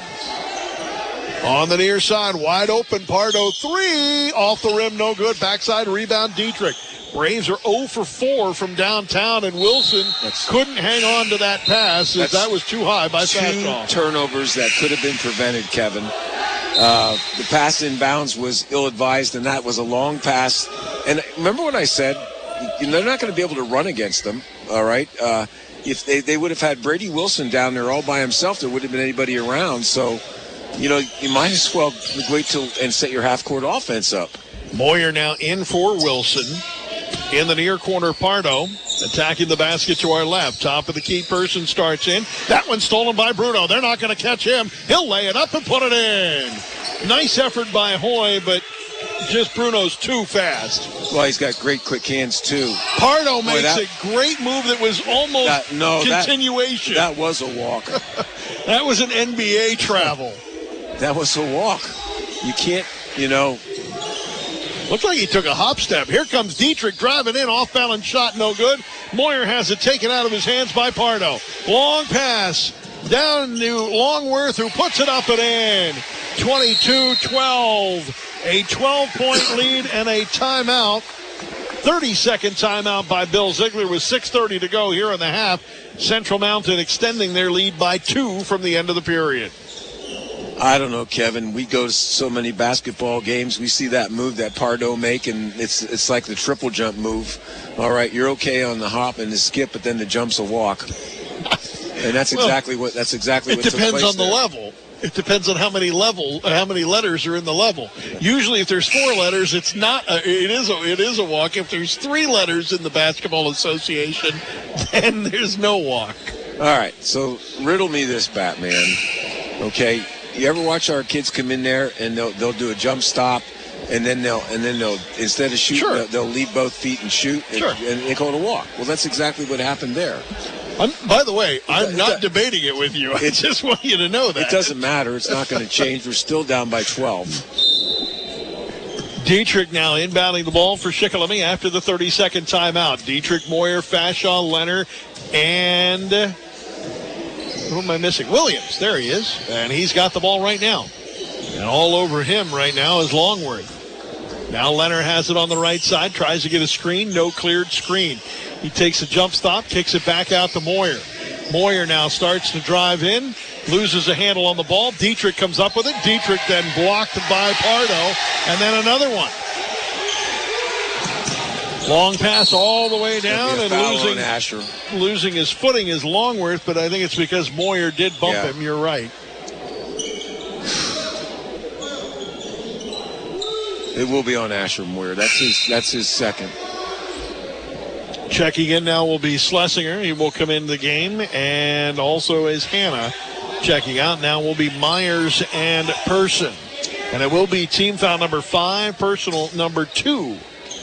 On the near side, wide open, Pardo three. Off the rim, no good. Backside rebound, Dietrich. Braves are zero for four from downtown, and Wilson that's, couldn't hang on to that pass as that was too high by Fashaw. Two turnovers that could have been prevented, Kevin. Uh, the pass inbounds was ill-advised, and that was a long pass. And remember what I said? They're not going to be able to run against them, all right? Uh, if they, they would have had Brady Wilson down there all by himself, there wouldn't have been anybody around. So, you know, you might as well wait till and set your half-court offense up. Moyer now in for Wilson. In the near corner, Pardo attacking the basket to our left. Top of the key, Person starts in. That one's stolen by Bruno. They're not going to catch him. He'll lay it up and put it in. Nice effort by Hoy, but just Bruno's too fast. Well, he's got great quick hands, too. Pardo Boy, makes that, a great move that was almost that, no, continuation. That, that was a walk. That was an N B A travel. That was a walk. You can't, you know. Looked like he took a hop step. Here comes Dietrich driving in. Off-balance shot, no good. Moyer has it taken out of his hands by Pardo. Long pass down to Longworth, who puts it up and in. twenty-two twelve. A twelve-point lead and a timeout. thirty-second timeout by Bill Ziegler with six thirty to go here in the half. Central Mountain extending their lead by two from the end of the period. I don't know, Kevin. We go to so many basketball games. We see that move that Pardo make, and it's it's like the triple jump move. All right, you're okay on the hop and the skip, but then the jump's a walk. And that's Well, exactly what that's exactly It what took depends place on the there. level. It depends on how many level, how many letters are in the level. Usually, if there's four letters, it's not. A, it is a. It is a walk. If there's three letters in the Basketball Association, then there's no walk. All right, so riddle me this, Batman. Okay, you ever watch our kids come in there and they'll they'll do a jump stop, and then they'll and then they'll instead of shooting, Sure. they'll, they'll lead both feet and shoot, and, Sure. and they call it a walk. Well, that's exactly what happened there. I'm, by the way, I'm it not do- debating it with you. I just want you to know that. It doesn't matter. It's not going to change. We're still down by twelve. Dietrich now inbounding the ball for Shikellamy after the thirty-second timeout. Dietrich, Moyer, Fashaw, Leonard, and uh, who am I missing? Williams. There he is. And he's got the ball right now. And all over him right now is Longworth. Now Leonard has it on the right side, tries to get a screen, no cleared screen. He takes a jump stop, kicks it back out to Moyer. Moyer now starts to drive in, loses a handle on the ball. Dietrich comes up with it. Dietrich then blocked by Pardo, and then another one. Long pass all the way down, and losing, Asher. losing his footing is Longworth, but I think it's because Moyer did bump Yeah. him. You're right. It will be on Asher Moyer. That's his. That's his second. Checking in now will be Schlesinger. He will come into the game, and also is Hannah checking out. Now will be Myers and Person. And it will be team foul number five, personal number two.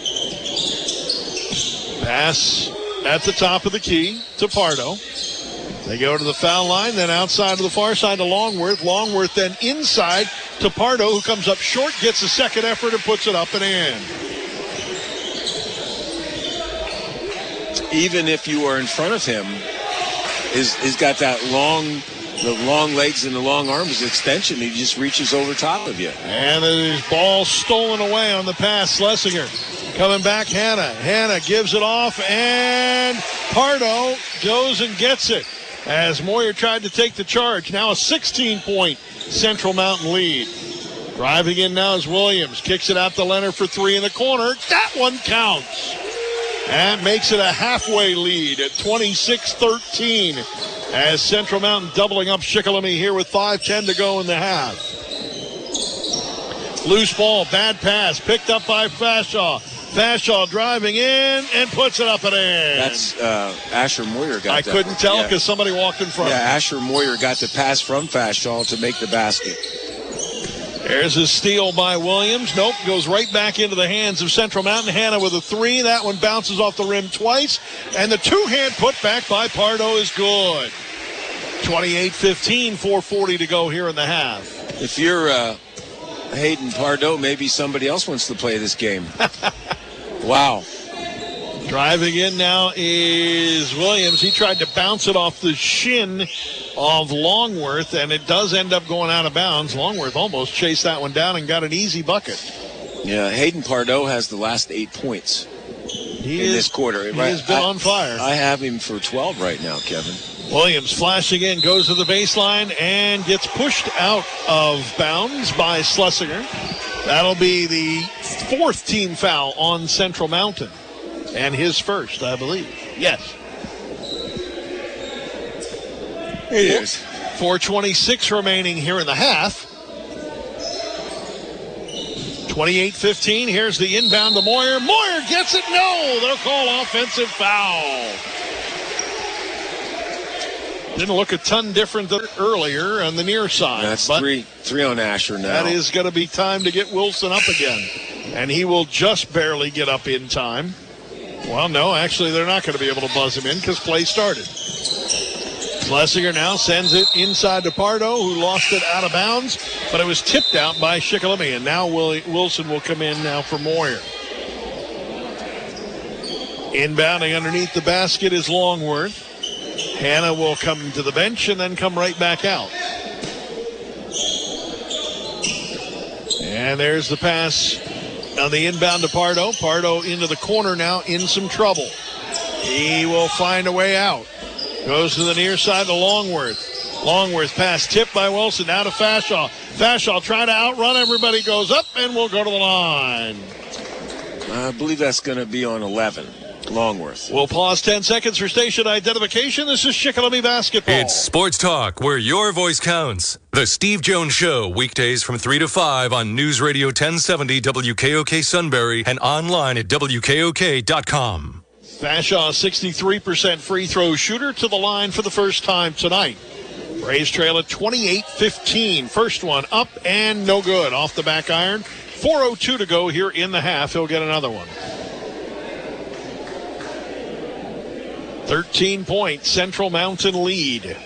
Pass at the top of the key to Pardo. They go to the foul line, then outside to the far side to Longworth. Longworth then inside to Pardo, who comes up short, gets a second effort, and puts it up and in. Even if you are in front of him, is he's got that long, the long legs and the long arms extension. He just reaches over top of you. And there's ball stolen away on the pass. Schlesinger coming back. Hannah. Hannah gives it off, and Pardo goes and gets it as Moyer tried to take the charge. Now a sixteen-point Central Mountain lead. Driving in now is Williams. Kicks it out to Leonard for three in the corner. That one counts. And makes it a halfway lead at twenty-six thirteen as Central Mountain doubling up Shikellamy here with five ten to go in the half. Loose ball, bad pass, picked up by Fashaw. Fashaw driving in and puts it up and in. That's uh, Asher Moyer got I that. couldn't tell Yeah. because somebody walked in front. Yeah, Asher Moyer got the pass from Fashaw to make the basket. There's a steal by Williams. Nope, goes right back into the hands of Central Mountain. Hannah with a three. That one bounces off the rim twice. And the two-hand putback by Pardo is good. twenty-eight fifteen, four forty to go here in the half. If you're uh, Hayden Pardo, maybe somebody else wants to play this game. Wow. Driving in now is Williams. He tried to bounce it off the shin of Longworth, and it does end up going out of bounds. Longworth almost chased that one down and got an easy bucket. Yeah, Hayden Pardo has the last eight points He in is, this quarter. He has been I, on fire. I have him for twelve right now, Kevin. Williams flashing in, goes to the baseline, and gets pushed out of bounds by Schlesinger. That'll be the fourth team foul on Central Mountain. And his first, I believe. Yes. It is. four twenty-six remaining here in the half. twenty-eight fifteen. Here's the inbound to Moyer. Moyer gets it. No, they'll call offensive foul. Didn't look a ton different than earlier on the near side. That's but three, three on Asher now. that is going to be time to get Wilson up again. And he will just barely get up in time. Well, no, actually, they're not going to be able to buzz him in because play started. Schlesinger now sends it inside to Pardo, who lost it out of bounds, but it was tipped out by Shikellamy, and now Will- Wilson will come in now for Moyer. Inbounding underneath the basket is Longworth. Hannah will come to the bench and then come right back out. And there's the pass on the inbound to Pardo. Pardo into the corner now, in some trouble. He will find a way out. Goes to the near side to Longworth. Longworth pass tipped by Wilson. Now to Fashaw. Fashaw trying to outrun everybody, goes up, and will go to the line. I believe that's going to be on eleven. Longworth. We'll pause ten seconds for station identification. This is Shikellamy basketball. It's Sports Talk, where your voice counts. The Steve Jones Show, weekdays from three to five on News Radio ten seventy W K O K Sunbury and online at W K O K dot com. Fashaw, sixty-three percent free throw shooter, to the line for the first time tonight. Braves trail at twenty-eight fifteen. First one up and no good. Off the back iron. four oh two to go here in the half. He'll get another one. thirteen point Central Mountain lead.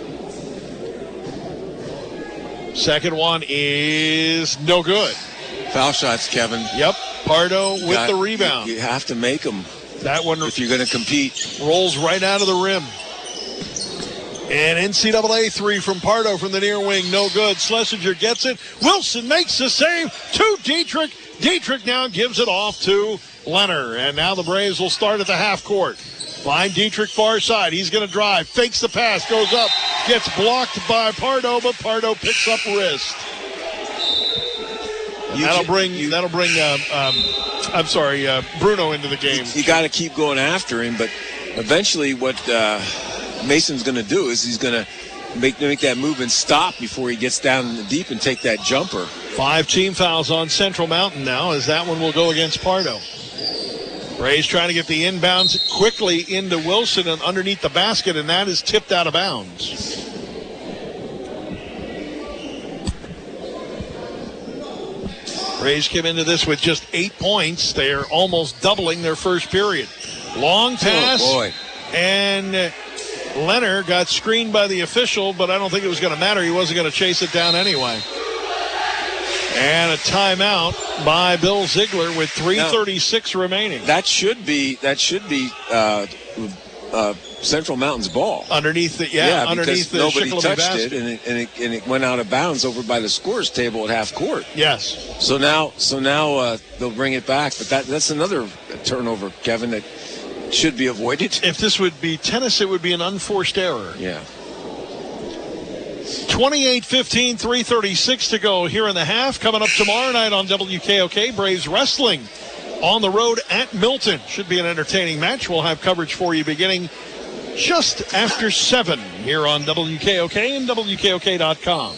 Second one is no good. Foul shots, Kevin. Yep. Pardo with got, the rebound. You, you have to make them. That one, if you're going to compete, rolls right out of the rim. And N C double A three from Pardo from the near wing, no good. Schlesinger gets it. Wilson makes the save to Dietrich. Dietrich now gives it off to Leonard. And now the Braves will start at the half court. Find Dietrich far side. He's going to drive. Fakes the pass. Goes up. Gets blocked by Pardo, but Pardo picks up wrist. And that'll bring, you, that'll bring um, um, I'm sorry, uh, Bruno into the game. You, you got to keep going after him, but eventually what uh, Mason's going to do is he's going to make, make that move and stop before he gets down in the deep and take that jumper. Five team fouls on Central Mountain now, as that one will go against Pardo. Braves trying to get the inbounds quickly into Wilson and underneath the basket, and that is tipped out of bounds. Braves came into this with just eight points. They are almost doubling their first period. Long pass. Oh, boy. And Leonard got screened by the official, but I don't think it was going to matter. He wasn't going to chase it down anyway. And a timeout by Bill Ziegler with three thirty-six now, remaining. That should be that should be uh, uh, Central Mountain's ball. Underneath the yeah, yeah underneath the nobody touched basket. it and, it and it and it went out of bounds over by the scores table at half court. Yes. So now so now uh, they'll bring it back, but that that's another turnover, Kevin, that should be avoided. If this would be tennis, it would be an unforced error. Yeah. twenty-eight fifteen, three thirty-six to go here in the half. Coming up tomorrow night on W K O K, Braves wrestling on the road at Milton. Should be an entertaining match. We'll have coverage for you beginning just after seven here on W K O K and W K O K dot com.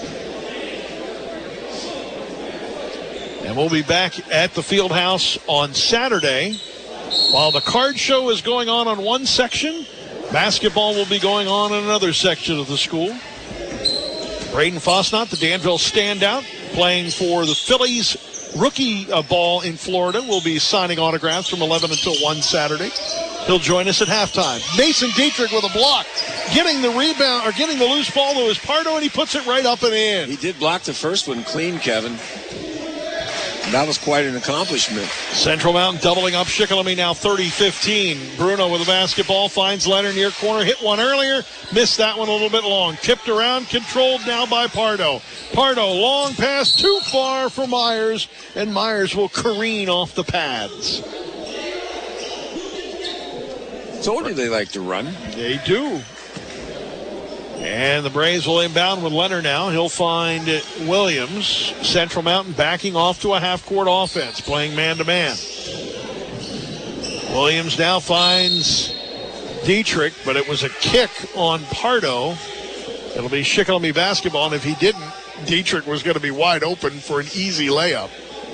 And we'll be back at the field house on Saturday. While the card show is going on on one section, basketball will be going on in another section of the school. Braden Fosnot, the Danville standout, playing for the Phillies rookie uh, ball in Florida, will be signing autographs from eleven until one Saturday. He'll join us at halftime. Mason Dietrich with a block, getting the rebound, or getting the loose ball to his Pardo, and he puts it right up and in. He did block the first one clean, Kevin. That was quite an accomplishment. Central Mountain doubling up Shikellamy now thirty fifteen. Bruno with the basketball finds Leonard near corner. Hit one earlier. Missed that one a little bit long. Tipped around, controlled now by Pardo. Pardo, long pass too far for Myers, and Myers will careen off the pads. Told you they like to run. They do. And the Braves will inbound with Leonard now. He'll find Williams. Central Mountain backing off to a half-court offense, playing man-to-man. Williams now finds Dietrich, but it was a kick on Pardo. It'll be Shikellamy basketball, and if he didn't, Dietrich was going to be wide open for an easy layup.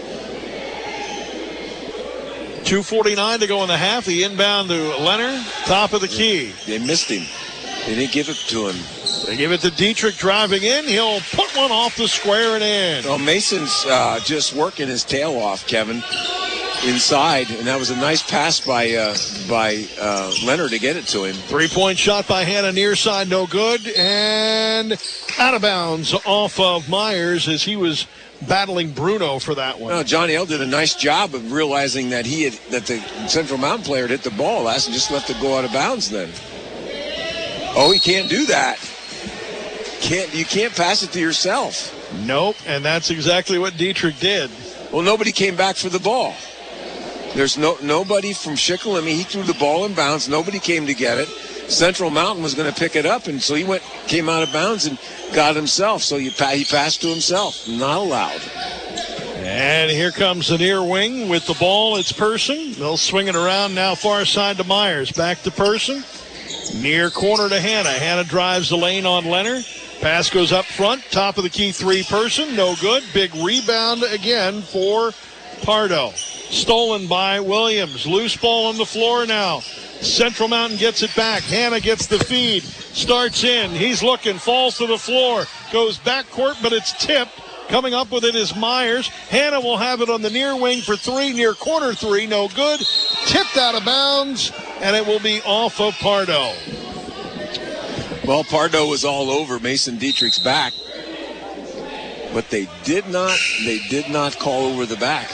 two forty-nine to go in the half. The inbound to Leonard, top of the key. They missed him. They didn't give it to him. They give it to Dietrich driving in. He'll put one off the square and in. Well, Mason's uh, just working his tail off, Kevin, inside. And that was a nice pass by uh, by uh, Leonard to get it to him. Three-point shot by Hanna near side, no good. And out of bounds off of Myers as he was battling Bruno for that one. Well, Johnny L did a nice job of realizing that he had, that the Central Mountain player had hit the ball last and just left it go out of bounds then. Oh, he can't do that. Can't you can't pass it to yourself. Nope, and that's exactly what Dietrich did. Well, nobody came back for the ball. There's no nobody from Shikellamy. He threw the ball in bounds. Nobody came to get it. Central Mountain was going to pick it up, and so he went, came out of bounds and got himself. So you, he passed to himself. Not allowed. And here comes the near wing with the ball. It's Person. They'll swing it around now far side to Myers. Back to Person. Near corner to Hannah. Hannah drives the lane on Leonard. Pass goes up front. Top of the key three. Person. No good. Big rebound again for Pardo. Stolen by Williams. Loose ball on the floor now. Central Mountain gets it back. Hannah gets the feed. Starts in. He's looking. Falls to the floor. Goes back court, but it's tipped. Coming up with it is Myers. Hannah will have it on the near wing for three, near corner three. No good. Tipped out of bounds, and it will be off of Pardo. Well, Pardo was all over Mason Dietrich's back, but they did not, they did not call over the back,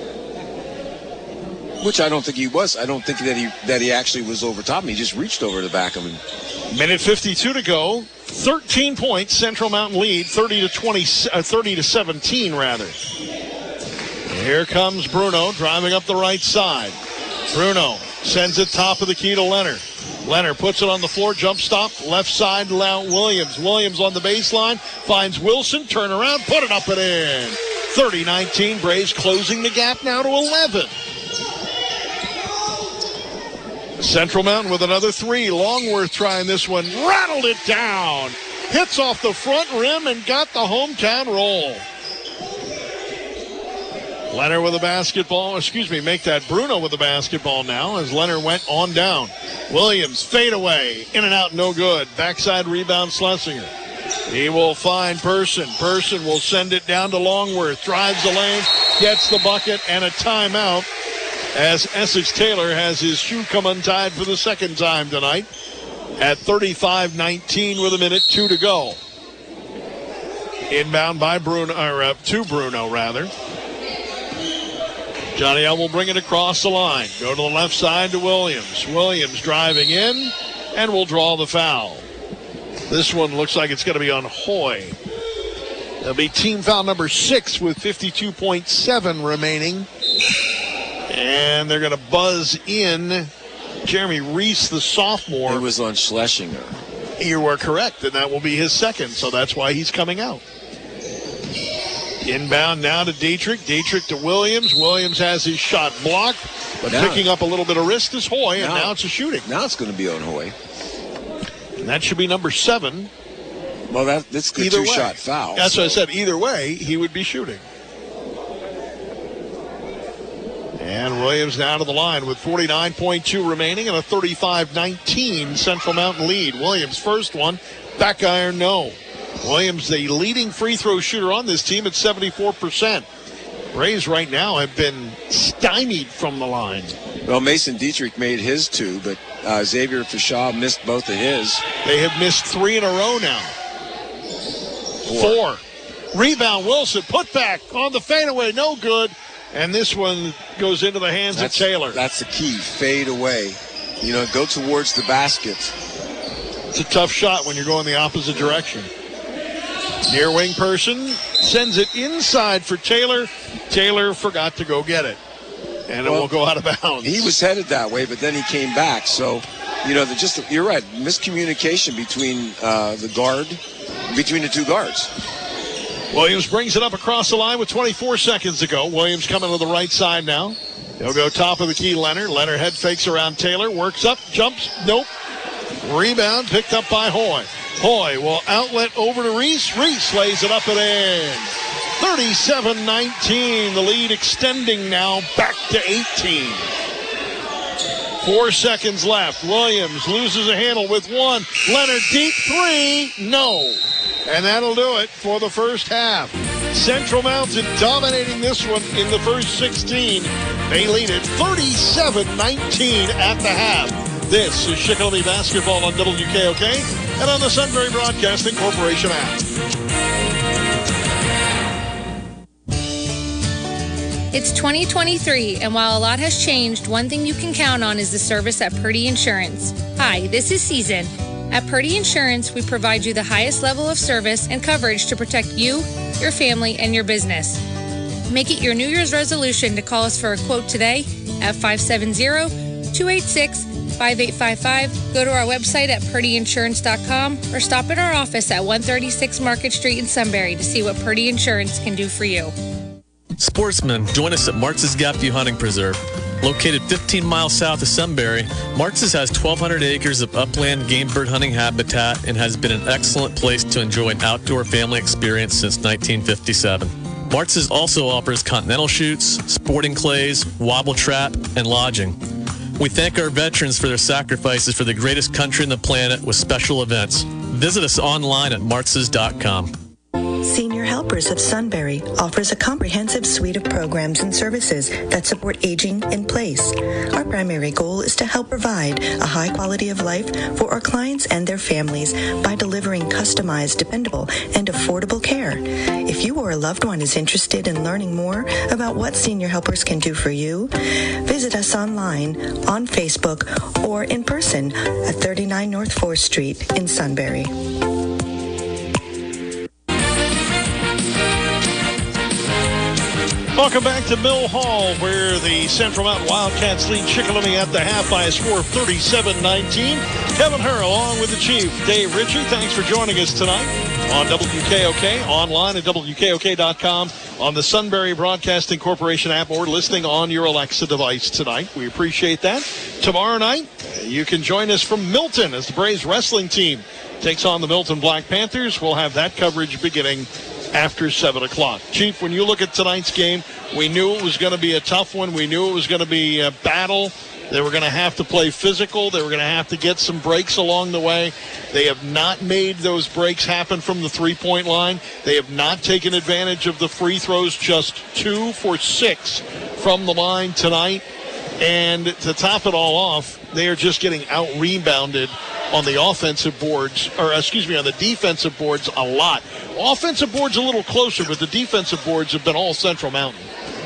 which I don't think he was. I don't think that he that he actually was over top of him. He just reached over the back of him. Minute fifty-two to go. thirteen points. Central Mountain lead. thirty to twenty, uh, thirty to seventeen rather. Here comes Bruno driving up the right side. Bruno sends it top of the key to Leonard. Leonard puts it on the floor. Jump stop. Left side. Williams. Williams on the baseline. Finds Wilson. Turn around. Put it up and in. thirty nineteen. Braves closing the gap now to eleven. Central Mountain with another three. Longworth trying this one. Rattled it down. Hits off the front rim and got the hometown roll. Leonard with a basketball. Excuse me, make that Bruno with the basketball now as Leonard went on down. Williams, fade away. In and out, no good. Backside rebound, Schlesinger. He will find Person. Person will send it down to Longworth. Drives the lane, gets the bucket, and a timeout as Essex Taylor has his shoe come untied for the second time tonight at thirty-five nineteen with a minute two to go. Inbound by Bruno, or uh, to Bruno rather. Johnny L will bring it across the line. Go to the left side to Williams. Williams driving in and will draw the foul. This one looks like it's going to be on Hoy. That'll be team foul number six with fifty-two point seven remaining. And they're going to buzz in Jeremy Reese, the sophomore. It was on Schlesinger. You were correct, and that will be his second, so that's why he's coming out. Inbound now to Dietrich. Dietrich to Williams. Williams has his shot blocked, but now, picking up a little bit of wrist is Hoy, and now, now it's a shooting. Now it's going to be on Hoy. And that should be number seven. Well, that, that's a two-shot foul. That's so. what I said. Either way, he would be shooting. And Williams down to the line with forty-nine point two remaining and a thirty-five nineteen Central Mountain lead. Williams first one, back iron no. Williams, the leading free throw shooter on this team at seventy-four percent. Braves right now have been stymied from the line. Well, Mason Dietrich made his two, but uh, Xavier Fashaw missed both of his. They have missed three in a row now. Four. Four. Rebound, Wilson, put back on the fadeaway, no good. And this one goes into the hands that's, of Taylor. That's the key, fade away. You know, go towards the basket. It's a tough shot when you're going the opposite direction. Near wing Person sends it inside for Taylor. Taylor forgot to go get it. And well, it will go out of bounds. He was headed that way, but then he came back. So, you know, the, just you're right. Miscommunication between uh, the guard, between the two guards. Williams brings it up across the line with twenty-four seconds to go. Williams coming to the right side now. He'll go top of the key, Leonard. Leonard head fakes around Taylor. Works up, jumps, nope. Rebound picked up by Hoy. Hoy will outlet over to Reese. Reese lays it up and in. thirty-seven nineteen. The lead extending now back to eighteen. Four seconds left. Williams loses a handle with one. Leonard deep three. No. And that'll do it for the first half. Central Mountain dominating this one in the first sixteen. They lead it thirty-seven nineteen at the half. This is Shikellamy Basketball on W K O K and on the Sunbury Broadcasting Corporation app. It's twenty twenty-three, and while a lot has changed, one thing you can count on is the service at Purdy Insurance. Hi, this is Season. At Purdy Insurance, we provide you the highest level of service and coverage to protect you, your family, and your business. Make it your New Year's resolution to call us for a quote today at five seven zero, two eight six, five eight five five, go to our website at purdy insurance dot com, or stop in our office at one thirty-six Market Street in Sunbury to see what Purdy Insurance can do for you. Sportsmen, join us at Martz's Gap View Hunting Preserve. Located fifteen miles south of Sunbury, Martz's has twelve hundred acres of upland game bird hunting habitat and has been an excellent place to enjoy an outdoor family experience since nineteen fifty-seven. Martz's also offers continental shoots, sporting clays, wobble trap, and lodging. We thank our veterans for their sacrifices for the greatest country on the planet with special events. Visit us online at martz's dot com. Senior Helpers of Sunbury offers a comprehensive suite of programs and services that support aging in place. Our primary goal is to help provide a high quality of life for our clients and their families by delivering customized, dependable, and affordable care. If you or a loved one is interested in learning more about what Senior Helpers can do for you, visit us online, on Facebook, or in person at thirty-nine North fourth Street in Sunbury. Welcome back to Mill Hall, where the Central Mountain Wildcats lead Shikellamy at the half by a score of thirty-seven nineteen. Kevin Hur along with the Chief, Dave Ritchie. Thanks for joining us tonight on W K O K, online at W K O K dot com, on the Sunbury Broadcasting Corporation app, or listening on your Alexa device tonight. We appreciate that. Tomorrow night, you can join us from Milton as the Braves wrestling team takes on the Milton Black Panthers. We'll have that coverage beginning after seven o'clock. Chief, when you look at tonight's game, we knew it was going to be a tough one. We knew it was going to be a battle. They were going to have to play physical. They were going to have to get some breaks along the way. They have not made those breaks happen from the three-point line. They have not taken advantage of the free throws, just two for six from the line tonight. And to top it all off, they are just getting out-rebounded on the offensive boards, or excuse me, on the defensive boards a lot. Offensive boards a little closer, but the defensive boards have been all Central Mountain.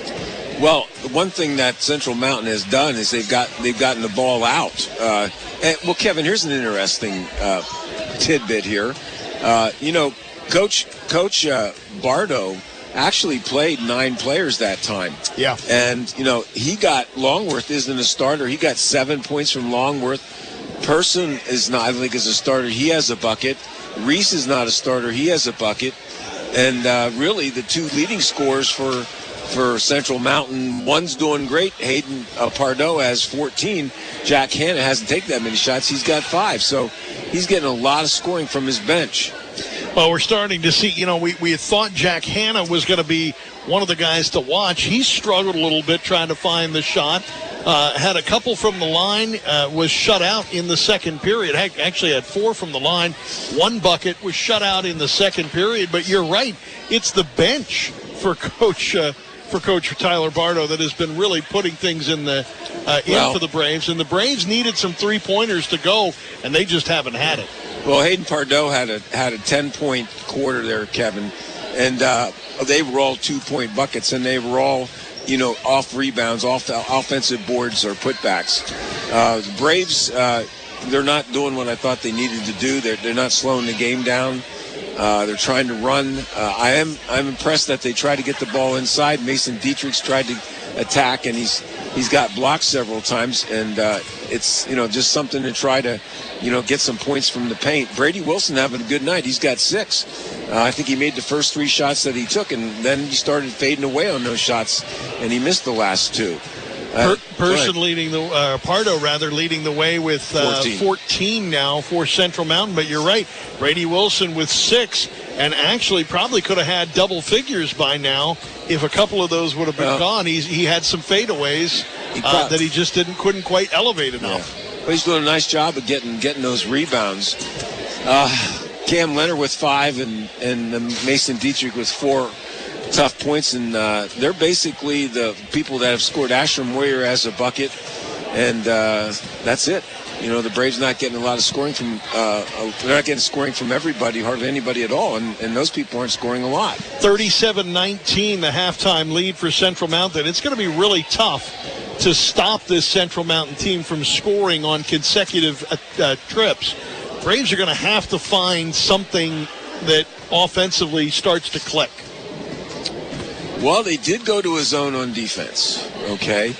Well, the one thing that Central Mountain has done is they've got they've gotten the ball out. Uh, and, well, Kevin, here's an interesting uh, tidbit here. Uh, you know, Coach Coach uh, Bardo actually played nine players that time. Yeah. And, you know, he got, Longworth isn't a starter. He got seven points from Longworth. Person is not, I think, is a starter. He has a bucket. Reese is not a starter. He has a bucket. And uh, really, the two leading scorers for for Central Mountain, one's doing great. Hayden uh, Pardo has fourteen. Jack Hanna hasn't taken that many shots. He's got five. So he's getting a lot of scoring from his bench. Well, we're starting to see, you know, we, we thought Jack Hanna was going to be one of the guys to watch. He struggled a little bit trying to find the shot. Uh, had a couple from the line, uh, was shut out in the second period. Had, actually had four from the line. One bucket was shut out in the second period. But you're right, it's the bench for Coach uh, for Coach Tyler Bardo that has been really putting things in the uh, in well, for the Braves. And the Braves needed some three-pointers to go, and they just haven't had it. Well, Hayden Pardo had a had a ten-point quarter there, Kevin, and uh, they were all two-point buckets, and they were all, you know, off rebounds, off the offensive boards or putbacks. Uh, the Braves, uh, they're not doing what I thought they needed to do. They're they're not slowing the game down. Uh, they're trying to run. Uh, I am I'm impressed that they try to get the ball inside. Mason Dietrich's tried to attack, and he's he's got blocked several times, and uh, it's, you know, just something to try to, you know, get some points from the paint. Brady Wilson having a good night. He's got six. Uh, I think he made the first three shots that he took, and then he started fading away on those shots, and he missed the last two. Uh, per- person leading the uh, Pardo rather leading the way with uh, fourteen. fourteen now for Central Mountain. But you're right, Brady Wilson with six, and actually probably could have had double figures by now if a couple of those would have been uh, gone. He's, he had some fadeaways uh, that he just didn't couldn't quite elevate enough. Yeah. But he's doing a nice job of getting getting those rebounds. Uh, Cam Leonard with five, and and Mason Dietrich with four tough points, and uh, they're basically the people that have scored. Asher Moyer has a bucket, and uh, that's it. You know, the Braves not getting a lot of scoring from, uh, they're not getting scoring from everybody, hardly anybody at all, and, and those people aren't scoring a lot. thirty-seven nineteen, the halftime lead for Central Mountain. It's going to be really tough to stop this Central Mountain team from scoring on consecutive uh, uh, trips. Braves are going to have to find something that offensively starts to click. Well, they did go to a zone on defense, okay?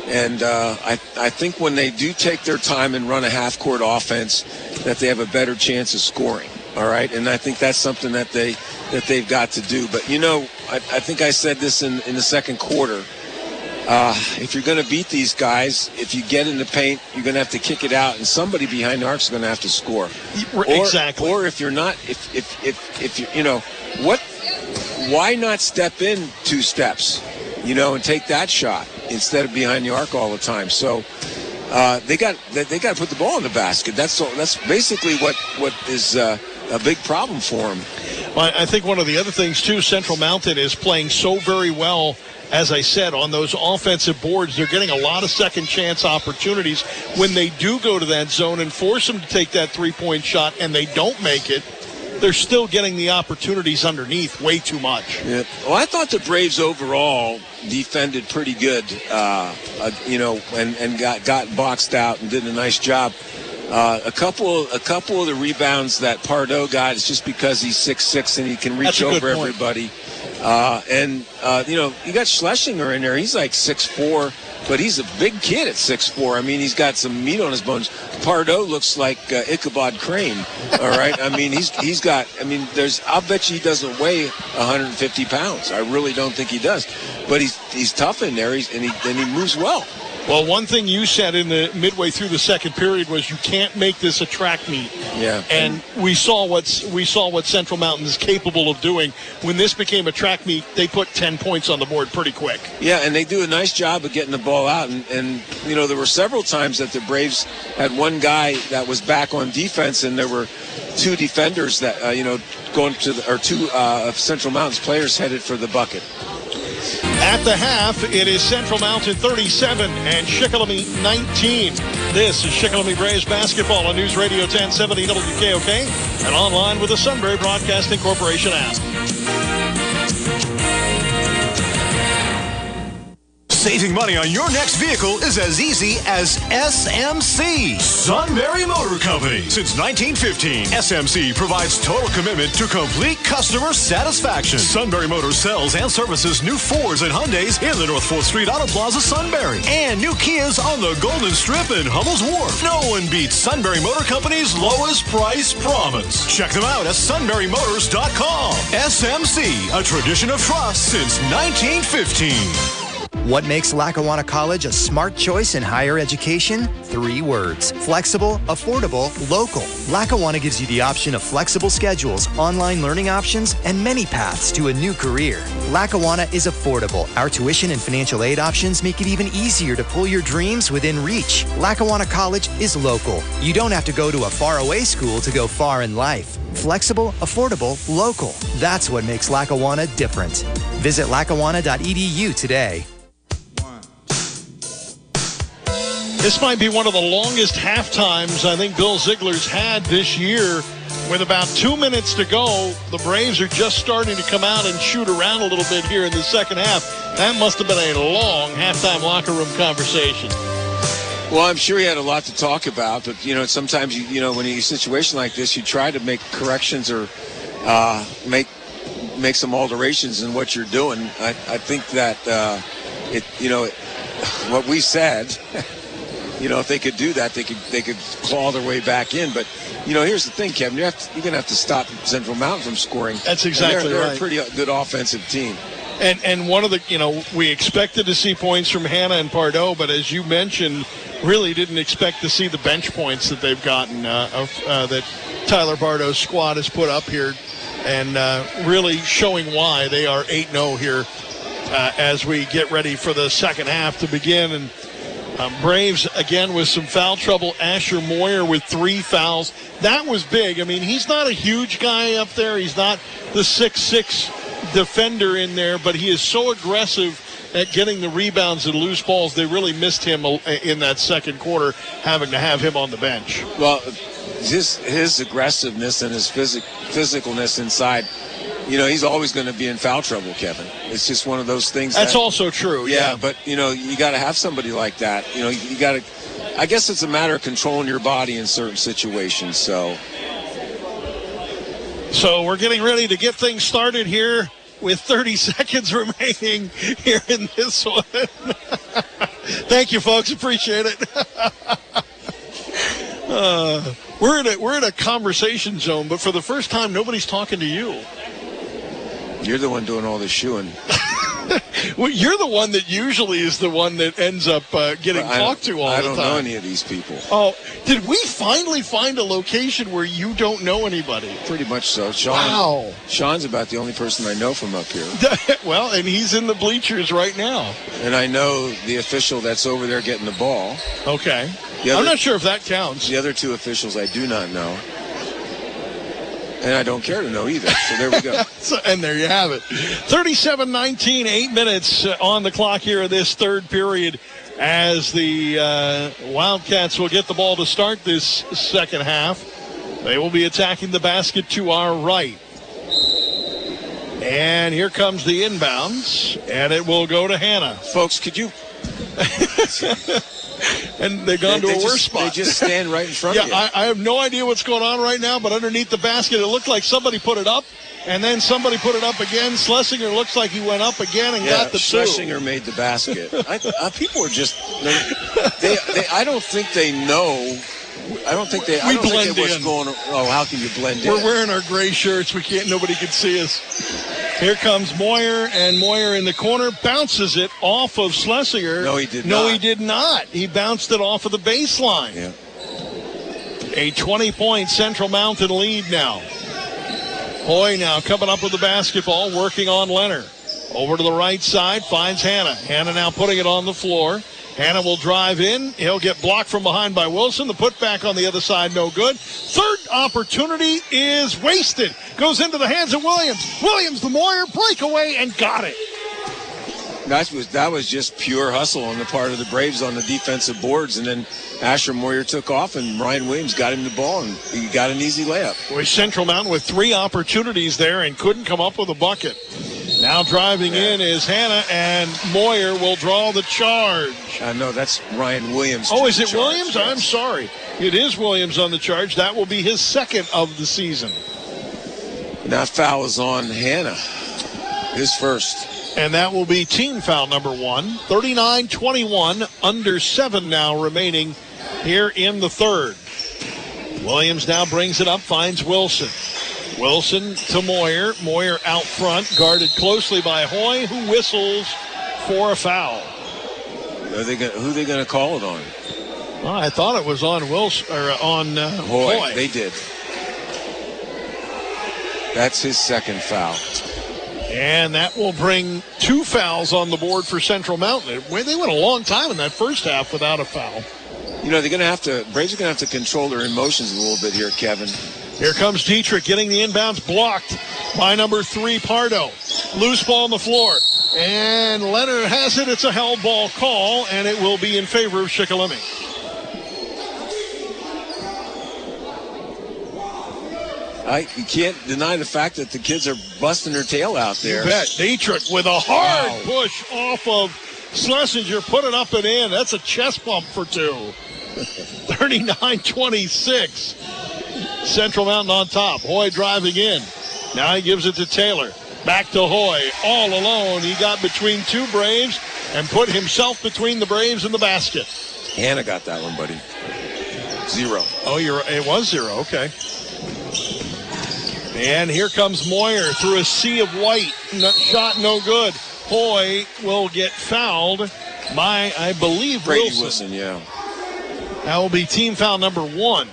And uh, I, I think when they do take their time and run a half-court offense, that they have a better chance of scoring. All right, and I think that's something that they that they've got to do. But you know, I, I think I said this in, in the second quarter. Uh, if you're going to beat these guys, if you get in the paint, you're going to have to kick it out, and somebody behind the arc is going to have to score. Or, exactly. Or if you're not, if if if if you you know what, why not step in two steps, you know, and take that shot instead of behind the arc all the time? So. Uh, they got they, they got to put the ball in the basket. That's all, that's basically what what is uh, a big problem for them. Well, I think one of the other things too, Central Mountain is playing so very well. As I said, on those offensive boards, they're getting a lot of second chance opportunities when they do go to that zone and force them to take that three-point shot, and they don't make it. They're still getting the opportunities underneath way too much. Yeah. Well, I thought the Braves overall defended pretty good, uh, uh, you know, and, and got, got boxed out and did a nice job. Uh, a couple, a couple of the rebounds that Pardo got is just because he's six six and he can reach over everybody. Uh, and uh, you know, you got Schlesinger in there. He's like six four, but he's a big kid at six four. I mean, he's got some meat on his bones. Pardo looks like uh, Ichabod Crane. All right. I mean, he's he's got. I mean, there's. I'll bet you he doesn't weigh one hundred fifty pounds. I really don't think he does. But he's he's tough in there. He's and he and he moves well. Well, one thing you said in the midway through the second period was you can't make this a track meet. Yeah. And we saw what's we saw what Central Mountain is capable of doing. When this became a track meet, they put ten points on the board pretty quick. Yeah, and they do a nice job of getting the ball out. And, and you know, there were several times that the Braves had one guy that was back on defense, and there were two defenders that, uh, you know, going to the, or two uh, Central Mountain's players headed for the bucket. At the half, it is Central Mountain thirty-seven and Shikellamy nineteen. This is Shikellamy Braves basketball on News Radio ten seventy W K O K and online with the Sunbury Broadcasting Corporation app. Saving money on your next vehicle is as easy as S M C, Sunbury Motor Company. Since nineteen fifteen, S M C provides total commitment to complete customer satisfaction. Sunbury Motors sells and services new Fords and Hyundais in the North fourth Street Auto Plaza, Sunbury, and new Kias on the Golden Strip in Hummel's Wharf. No one beats Sunbury Motor Company's lowest price promise. Check them out at sunbury motors dot com. S M C, a tradition of trust since nineteen fifteen. What makes Lackawanna College a smart choice in higher education? Three words: flexible, affordable, local. Lackawanna gives you the option of flexible schedules, online learning options, and many paths to a new career. Lackawanna is affordable. Our tuition and financial aid options make it even easier to pull your dreams within reach. Lackawanna College is local. You don't have to go to a faraway school to go far in life. Flexible, affordable, local. That's what makes Lackawanna different. Visit lackawanna dot e d u today. This might be one of the longest halftimes I think Bill Ziegler's had this year. With about two minutes to go, the Braves are just starting to come out and shoot around a little bit here in the second half. That must have been a long halftime locker room conversation. Well, I'm sure he had a lot to talk about, but, you know, sometimes, you, you know, when you're in a situation like this, you try to make corrections or uh, make make some alterations in what you're doing. I, I think that, uh, it, you know, what we said... You know, if they could do that, they could they could claw their way back in. But, you know, here's the thing, Kevin. You have to, you're going to have to stop Central Mountain from scoring. That's exactly they're, right. They're a pretty good offensive team. And and one of the, you know, we expected to see points from Hannah and Pardo, but as you mentioned, really didn't expect to see the bench points that they've gotten, uh, uh, that Tyler Pardo's squad has put up here, and uh, really showing why they are eight and oh here uh, as we get ready for the second half to begin. And Um, Braves, again, with some foul trouble. Asher Moyer with three fouls. That was big. I mean, he's not a huge guy up there. He's not the six six defender in there, but he is so aggressive at getting the rebounds and loose balls. They really missed him in that second quarter, having to have him on the bench. Well, his, his aggressiveness and his physic, physicalness inside, you know, he's always going to be in foul trouble, Kevin. It's just one of those things. That's that, also true, yeah. Yeah, but, you know, you got to have somebody like that. You know, you got to, I guess it's a matter of controlling your body in certain situations, so. So we're getting ready to get things started here with thirty seconds remaining here in this one. Thank you, folks. Appreciate it. uh, we're in a we're in a conversation zone, but for the first time, nobody's talking to you. You're the one doing all the shoeing. Well, you're the one that usually is the one that ends up uh, getting talked to all the time. I don't know any of these people. Oh, did we finally find a location where you don't know anybody? Pretty much so. Sean, wow. Sean's about the only person I know from up here. Well, and he's in the bleachers right now. And I know the official that's over there getting the ball. Okay. The other, I'm not sure if that counts. The other two officials I do not know. And I don't care to know either. So there we go. so, and there you have it. thirty-seven nineteen, eight minutes on the clock here in this third period as the uh, Wildcats will get the ball to start this second half. They will be attacking the basket to our right. And here comes the inbounds, and it will go to Hannah. Folks, could you... And they've gone they, to they a worse just, spot. They just stand right in front yeah, of you. I, I have no idea what's going on right now, but underneath the basket, it looked like somebody put it up, and then somebody put it up again. Schlesinger looks like he went up again and yeah, got the Schlesinger two. made the basket. I, I, people are just they, they. I don't think they know. I don't think they. We I don't blend think they what's in. going on. Oh, how can you blend We're in? We're wearing our gray shirts. We can't. Nobody can see us. Here comes Moyer, and Moyer in the corner bounces it off of Schlesinger. No, he did no, not. No, he did not. He bounced it off of the baseline. Yeah. A twenty-point Central Mountain lead now. Hoy now coming up with the basketball, working on Leonard. Over to the right side, finds Hannah. Hannah now putting it on the floor. Hannah will drive in. He'll get blocked from behind by Wilson. The putback on the other side, no good. Third opportunity is wasted. Goes into the hands of Williams. Williams, the Moyer, breakaway, and got it. That was that was just pure hustle on the part of the Braves on the defensive boards, and then Asher Moyer took off, and Ryan Williams got him the ball, and he got an easy layup. With Central Mountain with three opportunities there and couldn't come up with a bucket. Now driving yeah. in is Hannah, and Moyer will draw the charge. I know, that's Ryan Williams. Oh, is it charge, Williams? yes. I'm sorry. It is Williams on the charge. That will be his second of the season. That foul is on Hannah. His first. And that will be team foul number one. thirty-nine twenty-one, under seven now remaining here in the third. Williams now brings it up, finds Wilson. Wilson to Moyer. Moyer out front, guarded closely by Hoy, who whistles for a foul. Are they gonna, who are they going to call it on? Well, I thought it was on Wilson or on uh, Hoy. Hoy. They did. That's his second foul. And that will bring two fouls on the board for Central Mountain. They went a long time in that first half without a foul. You know, they're going to have to, Braves are going to have to control their emotions a little bit here, Kevin. Here comes Dietrich getting the inbounds blocked by number three, Pardo. Loose ball on the floor. And Leonard has it. It's a held ball call, and it will be in favor of Shikellamy. I, you can't deny the fact that the kids are busting their tail out there. You bet. Dietrich with a hard wow. push off of Schlesinger. Put it up and in. That's a chest bump for two. thirty-nine twenty-six. Central Mountain on top. Hoy driving in. Now he gives it to Taylor. Back to Hoy. All alone. He got between two Braves and put himself between the Braves and the basket. Hannah got that one, buddy. Zero. Oh, you're. It was zero. Okay. And here comes Moyer through a sea of white. No, shot no good. Hoy will get fouled by, I believe, Brady Wilson. Wilson, yeah. That will be team foul number one.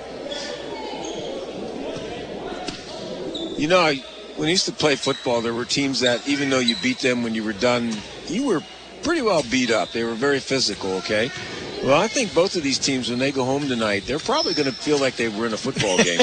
You know, I, when I used to play football, there were teams that, even though you beat them when you were done, you were pretty well beat up. They were very physical, okay? Well, I think both of these teams, when they go home tonight, they're probably going to feel like they were in a football game.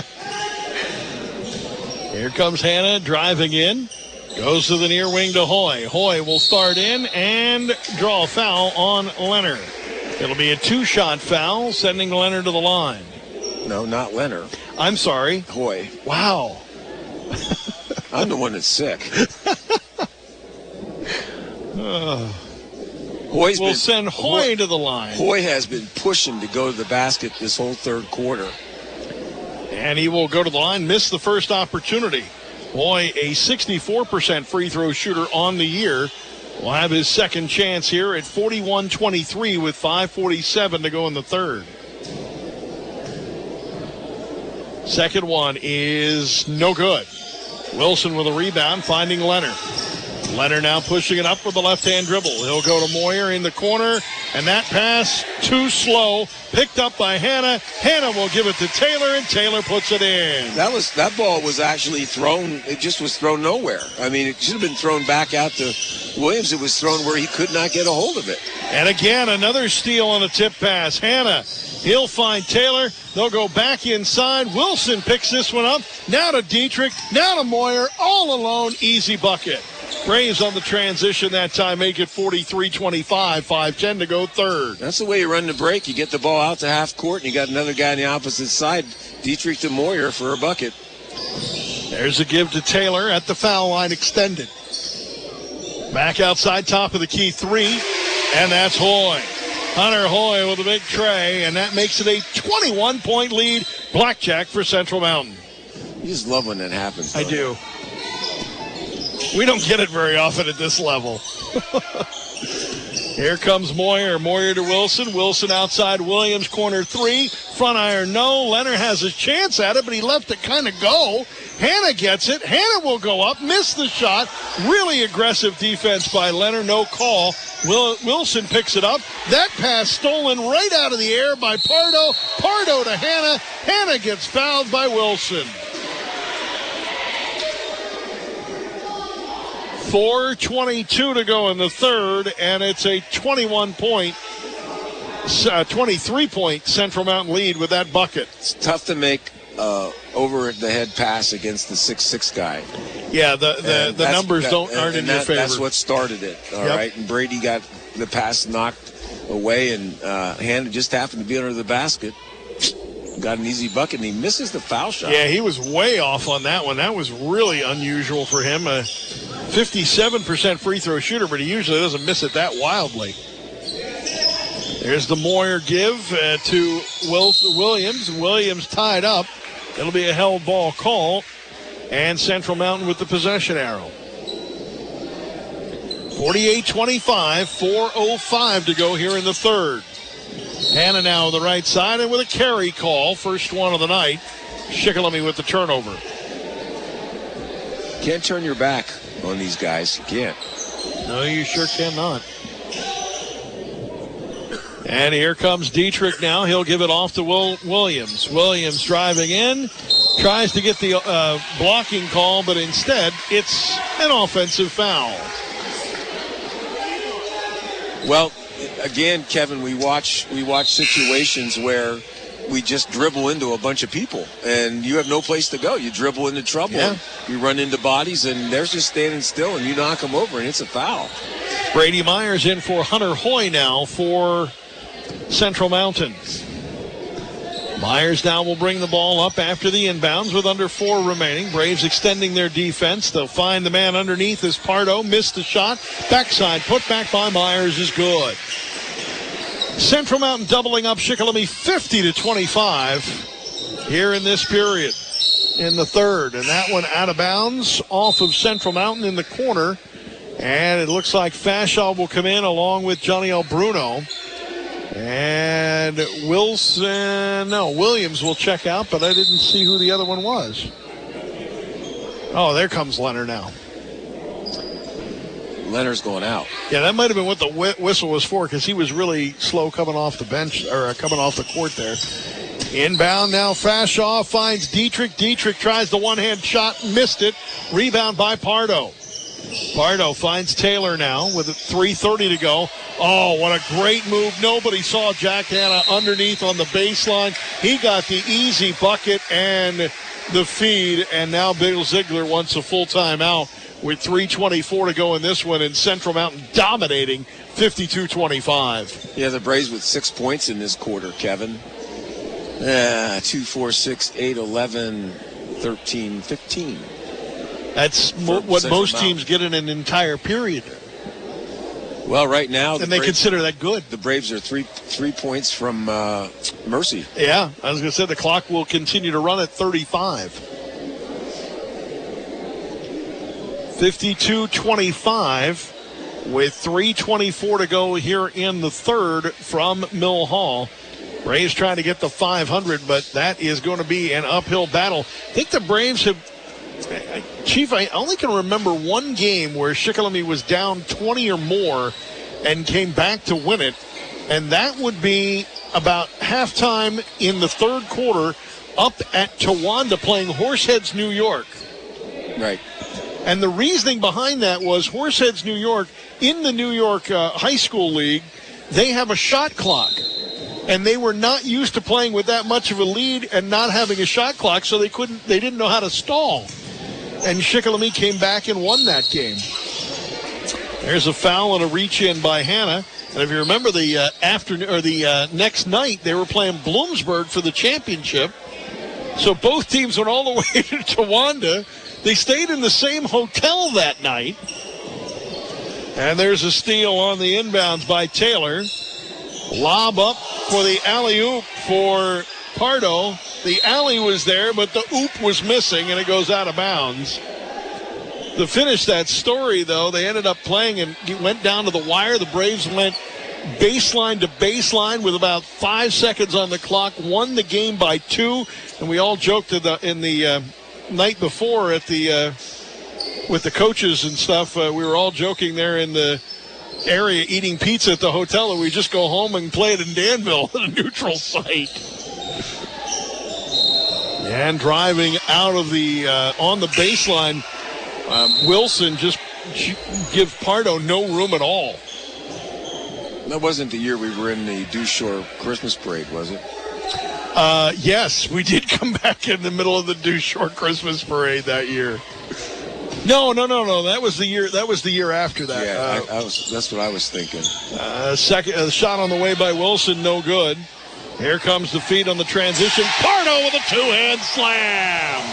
Here comes Hannah driving in. Goes to the near wing to Hoy. Hoy will start in and draw a foul on Leonard. It'll be a two-shot foul, sending Leonard to the line. No, not Leonard. I'm sorry. Hoy. Wow. I'm the one that's sick. uh, Hoy's we'll been, send Hoy, Hoy to the line. Hoy has been pushing to go to the basket this whole third quarter. And he will go to the line, miss the first opportunity. Hoy, a sixty-four percent free throw shooter on the year. will have his second chance here at forty-one twenty-three with five forty-seven to go in the third. Second one is no good. Wilson with a rebound, finding Leonard. Leonard now pushing it up with the left-hand dribble. He'll go to Moyer in the corner, and that pass too slow. Picked up by Hanna. Hanna will give it to Taylor, and Taylor puts it in. That was that ball was actually thrown. It just was thrown nowhere. I mean, it should have been thrown back out to Williams. It was thrown where he could not get a hold of it. And again, another steal on a tip pass. Hanna, he'll find Taylor. They'll go back inside. Wilson picks this one up. Now to Dietrich. Now to Moyer. All alone. Easy bucket. Braves on the transition that time, make it forty-three twenty-five, five ten to go third. That's the way you run the break. You get the ball out to half court, and you got another guy on the opposite side, Dietrich to Moyer for a bucket. There's a give to Taylor at the foul line extended. Back outside, top of the key three, and that's Hoy. Hunter Hoy with a big tray, and that makes it a twenty-one point lead, blackjack for Central Mountain. You just love when that happens. I do. We don't get it very often at this level. Here comes Moyer. Moyer to Wilson. Wilson outside Williams, corner three. Front iron, no. Leonard has a chance at it, but he left it kind of go. Hanna gets it. Hanna will go up, miss the shot. Really aggressive defense by Leonard, no call. Will, Wilson picks it up. That pass stolen right out of the air by Pardo. Pardo to Hanna. Hanna gets fouled by Wilson. four twenty-two to go in the third, and it's a twenty-one point, uh, twenty-three point Central Mountain lead with that bucket. It's tough to make uh, over-the-head pass against the six six guy. Yeah, the the, the numbers that, don't and, aren't and in that, your favor. That's what started it, all yep. right? And Brady got the pass knocked away, and uh, Hanna just happened to be under the basket. Got an easy bucket, and he misses the foul shot. Yeah, he was way off on that one. That was really unusual for him. A fifty-seven percent free throw shooter, but he usually doesn't miss it that wildly. There's the Moyer give uh, to Williams. Williams tied up. It'll be a held ball call, and Central Mountain with the possession arrow. forty-eight twenty-five, four oh five to go here in the third. Hanna now on the right side, and with a carry call, first one of the night. Shikellamy with the turnover. Can't turn your back on these guys. You can't. No, you sure cannot. And here comes Dietrich now. He'll give it off to Will Williams. Williams driving in, tries to get the uh, blocking call, but instead it's an offensive foul. Well, again, Kevin, we watch we watch situations where we just dribble into a bunch of people, and you have no place to go. You dribble into trouble, yeah. You run into bodies, and they're just standing still, and you knock them over, and it's a foul. Brady Myers in for Hunter Hoy now for Central Mountain. Myers now will bring the ball up after the inbounds with under four remaining. Braves extending their defense. They'll find the man underneath as Pardo missed the shot. Backside put back by Myers is good. Central Mountain doubling up Shikellamy fifty to twenty-five here in this period in the third. And that one out of bounds off of Central Mountain in the corner. And it looks like Fashaw will come in along with Johnny El Bruno. And Wilson, no, Williams will check out, but I didn't see who the other one was. Oh, there comes Leonard now. Leonard's going out. Yeah, that might have been what the wh- whistle was for, because he was really slow coming off the bench, or uh, coming off the court there. Inbound now, Fashaw finds Dietrich. Dietrich tries the one-hand shot, missed it. Rebound by Pardo. Pardo finds Taylor now with three thirty to go. Oh, what a great move. Nobody saw Jack Hanna underneath on the baseline. He got the easy bucket and the feed, and now Bill Ziegler wants a full timeout with three twenty-four to go in this one, and Central Mountain dominating fifty-two twenty-five. Yeah, the Braves with six points in this quarter, Kevin. Uh, two, four, six, eight, eleven, thirteen, fifteen. That's mo- what Central most Mountain. teams get in an entire period. Well, right now, And the they Braves, consider that good. The Braves are three three points from uh, Mercy. Yeah, I was going to say the clock will continue to run at thirty-five. fifty-two twenty-five. with three twenty-four to go here in the third from Mill Hall. Braves trying to get the five hundred, but that is going to be an uphill battle. I think the Braves have, Chief, I only can remember one game where Shikellamy was down twenty or more and came back to win it, and that would be about halftime in the third quarter up at Towanda playing Horseheads, New York. Right. And the reasoning behind that was Horseheads, New York, in the New York uh, High School League, they have a shot clock. And they were not used to playing with that much of a lead and not having a shot clock, so they couldn't, they didn't know how to stall. And Shikellamy came back and won that game. There's a foul and a reach in by Hannah. And if you remember the uh, afternoon or the uh, next night, they were playing Bloomsburg for the championship. So both teams went all the way to Towanda. They stayed in the same hotel that night. And there's a steal on the inbounds by Taylor. Lob up for the alley-oop for Pardo. The alley was there, but the oop was missing, and it goes out of bounds. To finish that story, though, they ended up playing and went down to the wire. The Braves went baseline to baseline with about five seconds on the clock, won the game by two, and we all joked in the, in the uh, night before at the uh, with the coaches and stuff. Uh, we were all joking there in the area eating pizza at the hotel, and we just go home and play it in Danville at a neutral site. And driving out of the uh, on the baseline, um, Wilson just give Pardo no room at all. That wasn't the year we were in the Dew Shore Christmas parade, was it? Uh, yes, we did come back in the middle of the Dew Shore Christmas parade that year. No, no, no, no. That was the year. That was the year after that. Yeah, uh, I, I was. That's what I was thinking. Uh, second uh, shot on the way by Wilson, no good. Here comes the feed on the transition. Pardo with a two-hand slam.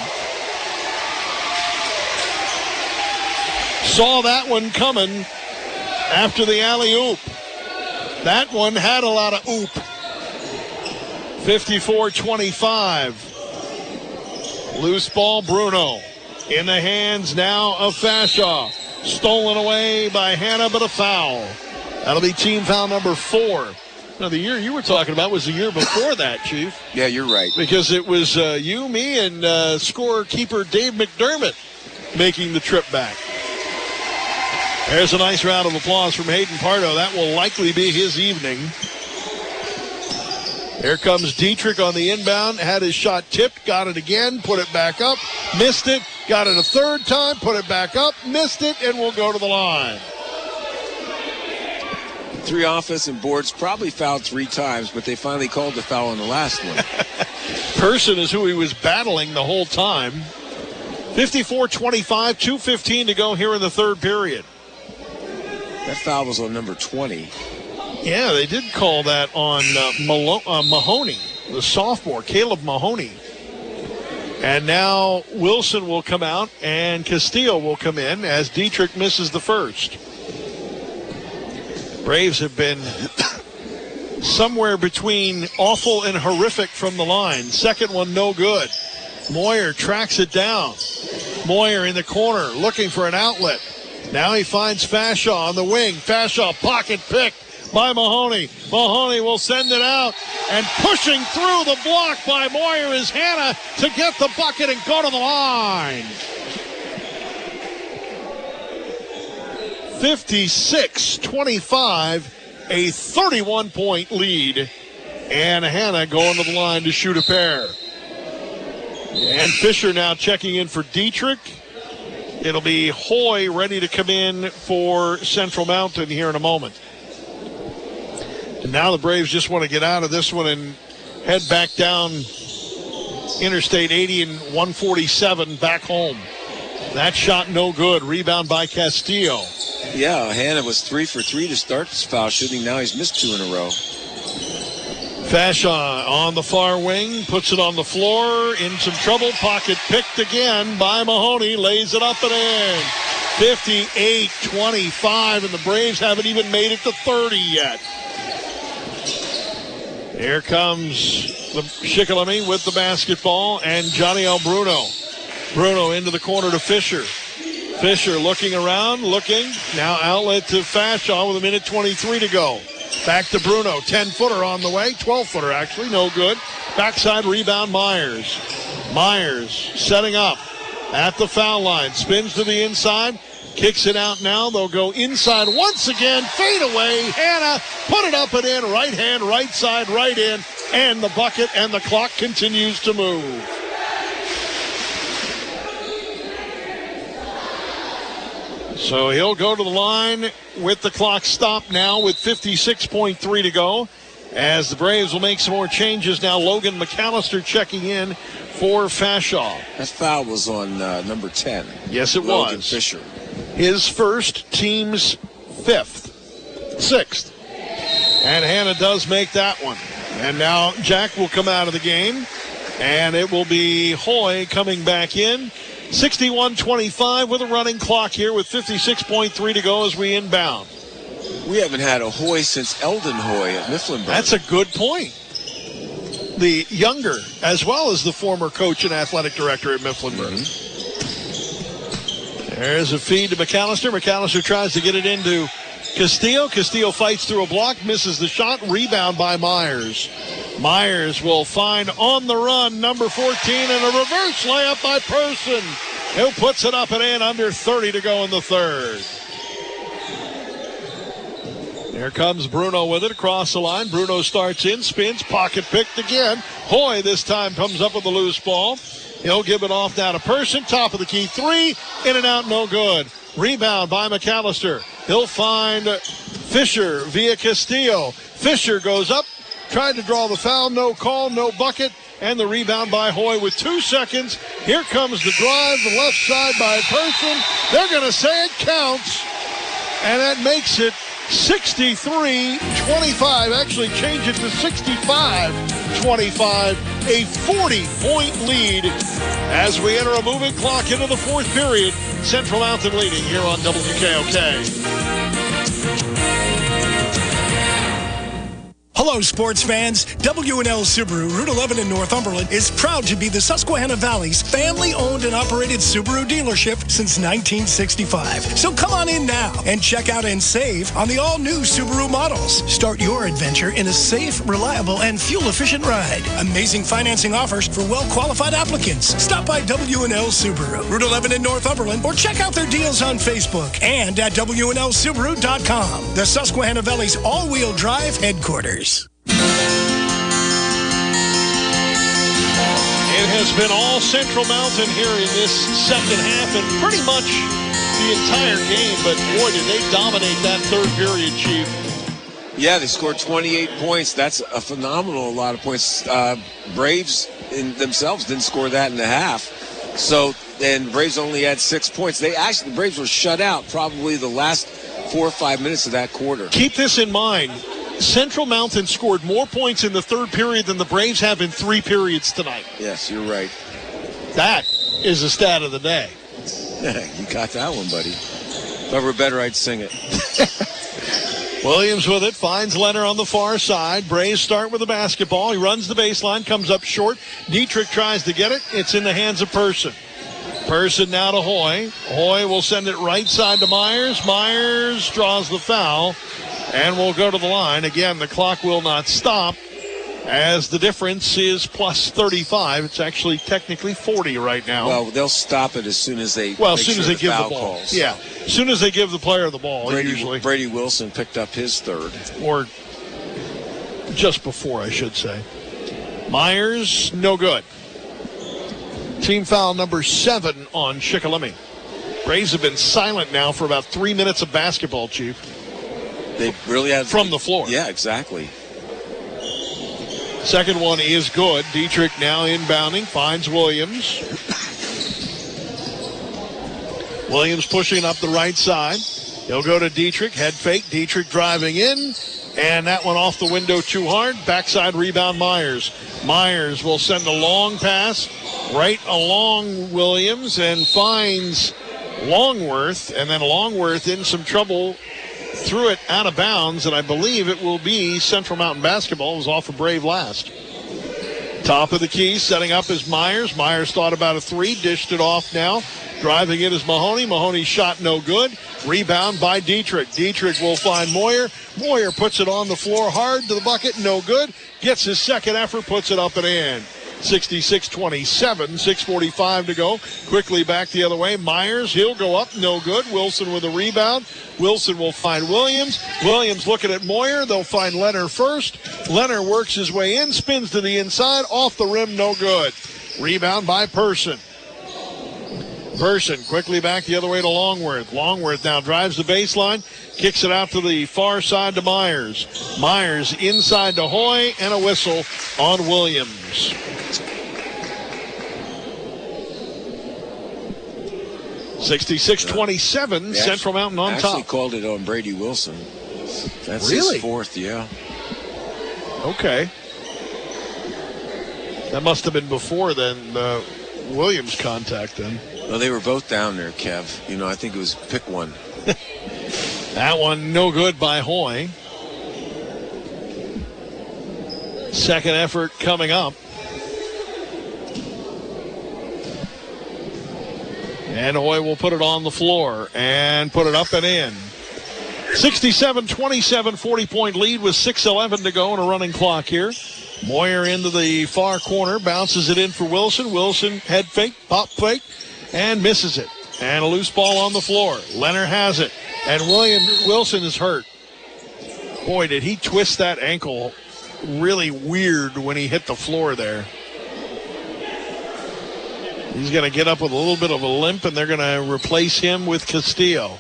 Saw that one coming after the alley-oop. That one had a lot of oop. fifty-four twenty-five. Loose ball, Bruno. In the hands now of Fashaw. Stolen away by Hannah, but a foul. That'll be team foul number four. Now, the year you were talking about was the year before that, Chief. Yeah, you're right. Because it was uh, you, me, and uh, scorekeeper Dave McDermott making the trip back. There's a nice round of applause from Hayden Pardo. That will likely be his evening. Here comes Dietrich on the inbound. Had his shot tipped, got it again, put it back up, missed it, got it a third time, put it back up, missed it, and will go to the line. Three offensive boards, probably fouled three times, but they finally called the foul on the last one. Person is who he was battling the whole time. fifty-four twenty-five, two fifteen to go here in the third period. That foul was on number twenty. Yeah, they did call that on uh, Malo- uh, Mahoney, the sophomore, Caleb Mahoney. And now Wilson will come out and Castillo will come in as Dietrich misses the first. Braves have been somewhere between awful and horrific from the line. Second one, no good. Moyer tracks it down. Moyer in the corner looking for an outlet. Now he finds Fashaw on the wing. Fashaw pocket pick by Mahoney. Mahoney will send it out, and pushing through the block by Moyer is Hannah to get the bucket and go to the line. fifty-six twenty-five, a thirty-one point lead, and Hannah going to the line to shoot a pair. And Fisher now checking in for Dietrich. It'll be Hoy ready to come in for Central Mountain here in a moment. And now the Braves just want to get out of this one and head back down Interstate eighty and one forty-seven back home. That shot no good. Rebound by Castillo. Yeah, Hannah was three for three to start this foul shooting. Now he's missed two in a row. Fashaw on the far wing, puts it on the floor, in some trouble. Pocket picked again by Mahoney, lays it up and in. fifty-eight twenty-five, and the Braves haven't even made it to thirty yet. Here comes the Shikellamy with the basketball, and Johnny L. Bruno. Bruno into the corner to Fisher. Fisher looking around, looking. Now outlet to Fashaw with a minute twenty-three to go. Back to Bruno. ten-footer on the way. twelve-footer, actually. No good. Backside rebound, Myers. Myers setting up at the foul line. Spins to the inside. Kicks it out now. They'll go inside once again. Fade away. Hannah put it up and in. Right hand, right side, right in. And the bucket, and the clock continues to move. So he'll go to the line with the clock stopped now with fifty-six point three to go. As the Braves will make some more changes now. Logan McAllister checking in for Fashaw. That foul was on uh, number ten. Yes, it Logan was. Fisher. His first, team's fifth. Sixth. And Hannah does make that one. And now Jack will come out of the game. And it will be Hoy coming back in. sixty-one twenty-five with a running clock here with fifty-six point three to go as we inbound. We haven't had a Hoy since Eldon Hoy at Mifflinburg. That's a good point. The younger, as well as the former coach and athletic director at Mifflinburg. Mm-hmm. There's a feed to McAllister. McAllister tries to get it into Castillo. Castillo fights through a block, misses the shot. Rebound by Myers. Myers will find on the run number fourteen and a reverse layup by Person, who puts it up and in under thirty to go in the third. Here comes Bruno with it across the line. Bruno starts in, spins, pocket picked again. Hoy this time comes up with the loose ball. He'll give it off now to Person. Top of the key three. In and out, no good. Rebound by McAllister. He'll find Fisher via Castillo. Fisher goes up, tried to draw the foul. No call, no bucket. And the rebound by Hoy with two seconds. Here comes the drive, the left side by Person. They're going to say it counts. And that makes it sixty-three twenty-five. Actually, change it to sixty-five twenty-five. A forty-point lead as we enter a moving clock into the fourth period. Central Mountain leading here on W K O K. Hello, sports fans. W and L Subaru, Route eleven in Northumberland, is proud to be the Susquehanna Valley's family-owned and operated Subaru dealership since nineteen sixty-five. So come on in now and check out and save on the all-new Subaru models. Start your adventure in a safe, reliable, and fuel-efficient ride. Amazing financing offers for well-qualified applicants. Stop by W and L Subaru, Route eleven in Northumberland, or check out their deals on Facebook and at W N L Subaru dot com, the Susquehanna Valley's all-wheel drive headquarters. It has been all Central Mountain here in this second half and pretty much the entire game, but boy, did they dominate that third period, Chief. Yeah, they scored twenty-eight points. That's a phenomenal lot of points. Uh, Braves in themselves didn't score that in a half. So, and Braves only had six points. They actually, the Braves were shut out probably the last four or five minutes of that quarter. Keep this in mind. Central Mountain scored more points in the third period than the Braves have in three periods tonight. Yes, you're right. That is the stat of the day. You got that one, buddy. If I were better, I'd sing it. Williams with it, finds Leonard on the far side. Braves start with the basketball. He runs the baseline, comes up short. Dietrich tries to get it. It's in the hands of Person. Person now to Hoy. Hoy will send it right side to Myers. Myers draws the foul. And we'll go to the line. Again, the clock will not stop as the difference is plus thirty-five. It's actually technically forty right now. Well, they'll stop it as soon as they Well, as soon sure as they the give the foul ball. calls. Yeah, as soon as they give the player the ball, Brady, usually. Brady Wilson picked up his third. Or just before, I should say. Myers, no good. Team foul number seven on Shikellamy. Braves have been silent now for about three minutes of basketball, Chief. They really had from the floor. Yeah, exactly. Second one is good. Dietrich now inbounding, finds Williams. Williams pushing up the right side. He'll go to Dietrich, head fake. Dietrich driving in, and that one off the window too hard. Backside rebound Myers. Myers will send a long pass right along Williams and finds Longworth, and then Longworth in some trouble. Threw it out of bounds, and I believe it will be Central Mountain basketball. It was off a Brave last. Top of the key, setting up is Myers. Myers thought about a three, dished it off now. Driving it is Mahoney. Mahoney's shot no good. Rebound by Dietrich. Dietrich will find Moyer. Moyer puts it on the floor hard to the bucket, no good. Gets his second effort, puts it up and in. sixty-six twenty-seven, six forty-five to go. Quickly back the other way. Myers, he'll go up, no good. Wilson with a rebound. Wilson will find Williams. Williams looking at Moyer. They'll find Leonard first. Leonard works his way in, spins to the inside, off the rim, no good. Rebound by Person. Person quickly back the other way to Longworth. Longworth now drives the baseline, kicks it out to the far side to Myers. Myers inside to Hoy, and a whistle on Williams. sixty-six twenty-seven, Central Mountain on actually top. Actually called it on Brady Wilson. That's really? his fourth, yeah. Okay. That must have been before then the Williams contact then. Well, they were both down there, Kev. You know, I think it was pick one. That one no good by Hoy. Second effort coming up. And Hoy will put it on the floor and put it up and in. sixty-seven twenty-seven, forty-point lead with six eleven to go and a running clock here. Moyer into the far corner, bounces it in for Wilson. Wilson head fake, pop fake, and misses it. And a loose ball on the floor. Leonard has it. And William Wilson is hurt. Boy, did he twist that ankle really weird when he hit the floor there. He's going to get up with a little bit of a limp, and they're going to replace him with Castillo.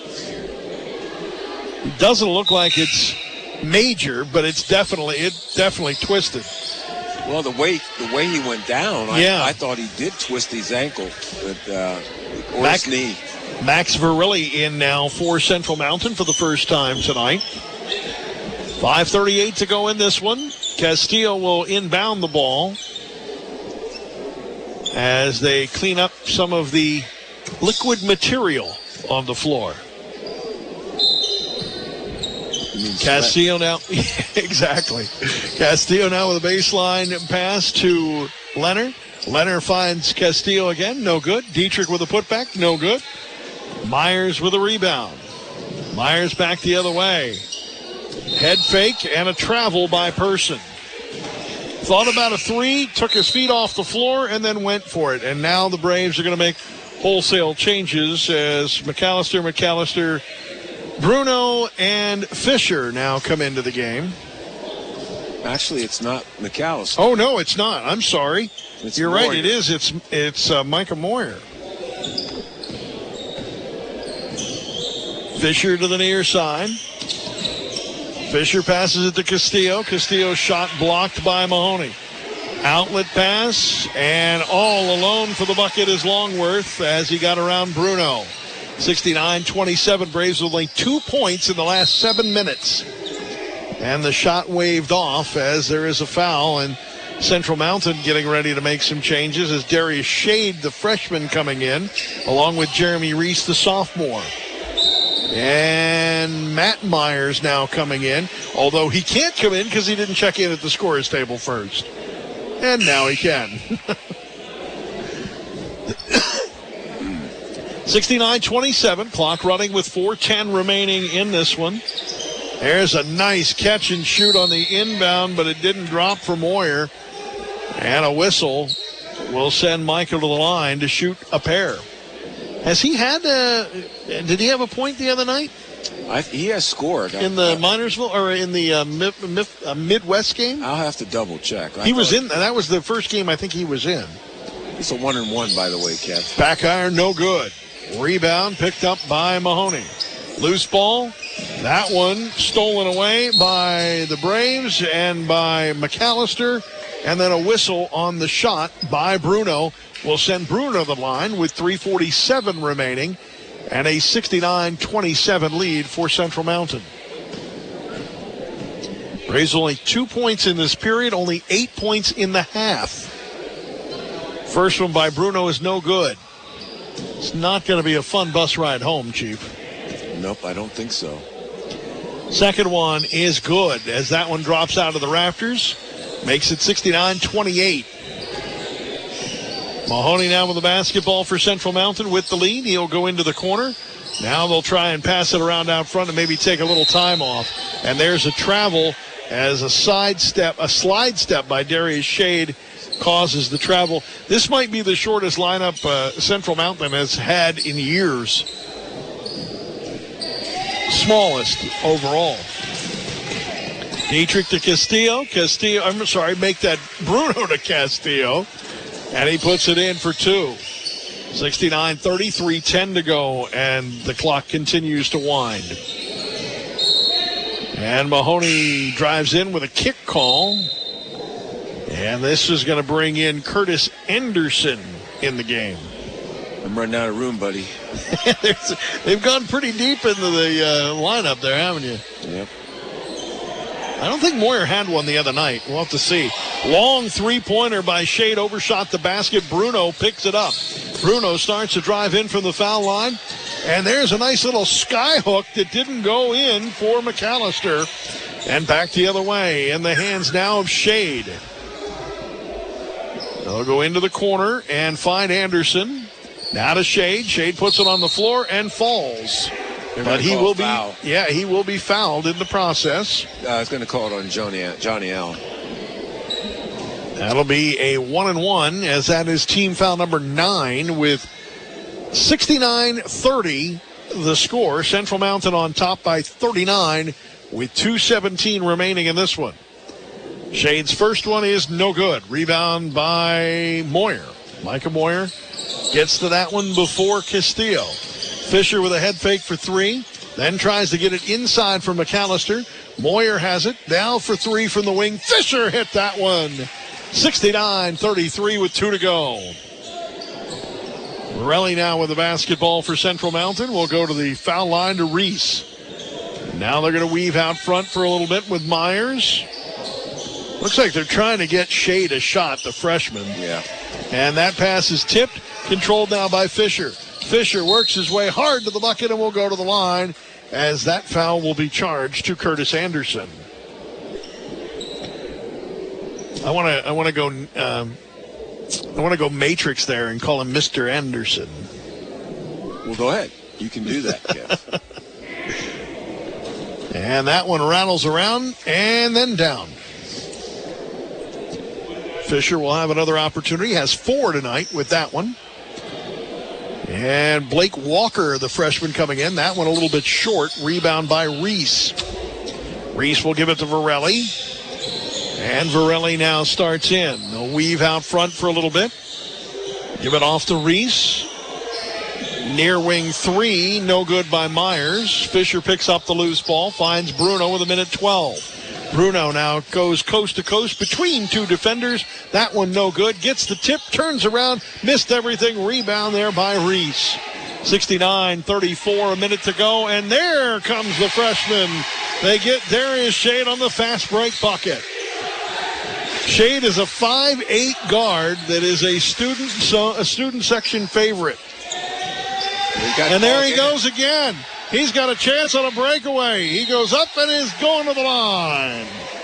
It doesn't look like it's major, but it's definitely it definitely twisted. Well, the way the way he went down, yeah. I, I thought he did twist his ankle, but uh, or Max, his knee. Max Verrilli in now for Central Mountain for the first time tonight. five thirty-eight to go in this one. Castillo will inbound the ball as they clean up some of the liquid material on the floor. Castillo now, exactly. Castillo now with a baseline pass to Leonard. Leonard finds Castillo again, no good. Dietrich with a putback, no good. Myers with a rebound. Myers back the other way. Head fake and a travel by Person. Thought about a three, took his feet off the floor, and then went for it. And now the Braves are going to make wholesale changes as McAllister, McAllister, Bruno, and Fisher now come into the game. Actually, it's not McAllister. Oh, no, it's not. I'm sorry. It's You're Moyer. right. It is. It's it's uh, Micah Moyer. Fisher to the near side. Fisher passes it to Castillo. Castillo's shot blocked by Mahoney. Outlet pass, and all alone for the bucket is Longworth as he got around Bruno. sixty-nine twenty-seven, Braves with only two points in the last seven minutes. And the shot waved off as there is a foul, and Central Mountain getting ready to make some changes as Darius Shade, the freshman, coming in, along with Jeremy Reese, the sophomore. And Matt Myers now coming in, although he can't come in because he didn't check in at the scorer's table first. And now he can. sixty-nine twenty-seven, clock running with four ten remaining in this one. There's a nice catch and shoot on the inbound, but it didn't drop for Moyer. And a whistle will send Michael to the line to shoot a pair. Has he had a, did he have a point the other night? I, he has scored. In the Minersville, or in the uh, mid, mid, uh, Midwest game? I'll have to double check. I he was in, that was the first game I think he was in. It's a one and one, by the way, Kev. Back iron, no good. Rebound picked up by Mahoney. Loose ball. That one stolen away by the Braves and by McAllister. And then a whistle on the shot by Bruno will send Bruno to the line with three forty-seven remaining and a sixty-nine twenty-seven lead for Central Mountain. Braves only two points in this period, only eight points in the half. First one by Bruno is no good. It's not going to be a fun bus ride home, Chief. Nope, I don't think so. Second one is good as that one drops out of the rafters. Makes it sixty-nine twenty-eight. Mahoney now with the basketball for Central Mountain with the lead. He'll go into the corner. Now they'll try and pass it around out front and maybe take a little time off. And there's a travel as a side step, a slide step by Darius Shade causes the travel. This might be the shortest lineup uh, Central Mountain has had in years. Smallest overall. Dietrich to Castillo. Castillo, I'm sorry, make that Bruno to Castillo. And he puts it in for two. sixty-nine thirty, three ten to go, and the clock continues to wind. And Mahoney drives in with a kick call. And this is going to bring in Curtis Anderson in the game. I'm running out of room, buddy. They've gone pretty deep into the uh, lineup there, haven't you? Yep. I don't think Moyer had one the other night. We'll have to see. Long three-pointer by Shade, overshot the basket. Bruno picks it up. Bruno starts to drive in from the foul line. And there's a nice little sky hook that didn't go in for McAllister. And back the other way in the hands now of Shade. They'll go into the corner and find Anderson. Now to Shade. Shade puts it on the floor and falls. But he will be, foul. yeah, he will be fouled in the process. Uh, it's going to call it on Johnny, Johnny Allen. That'll be a one and one, as that is team foul number nine with sixty-nine thirty the score. Central Mountain on top by thirty-nine with two seventeen remaining in this one. Shade's first one is no good. Rebound by Moyer. Micah Moyer gets to that one before Castillo. Fisher with a head fake for three, then tries to get it inside for McAllister. Moyer has it, now for three from the wing. Fisher hit that one. sixty-nine thirty-three with two to go. Morelli now with the basketball for Central Mountain. We'll go to the foul line to Reese. Now they're going to weave out front for a little bit with Myers. Looks like they're trying to get Shade a shot, the freshman. Yeah. And that pass is tipped, controlled now by Fisher. Fisher works his way hard to the bucket and will go to the line as that foul will be charged to Curtis Anderson. I want to I want to go um, I want to go Matrix there and call him Mister Anderson. Well, go ahead. You can do that, Kev. And that one rattles around and then down. Fisher will have another opportunity. He has four tonight with that one. And Blake Walker, the freshman, coming in. That one a little bit short. Rebound by Reese. Reese will give it to Varelli. And Varelli now starts in. They'll weave out front for a little bit. Give it off to Reese. Near wing three. No good by Myers. Fisher picks up the loose ball. Finds Bruno with a minute twelve. Bruno now goes coast to coast between two defenders. That one no good. Gets the tip, turns around, missed everything. Rebound there by Reese. sixty-nine thirty-four, a minute to go. And there comes the freshman. They get Darius Shade on the fast break bucket. Shade is a five eight guard that is a student, so a student section favorite. And there he goes again. He's got a chance on a breakaway. He goes up and is going to the line.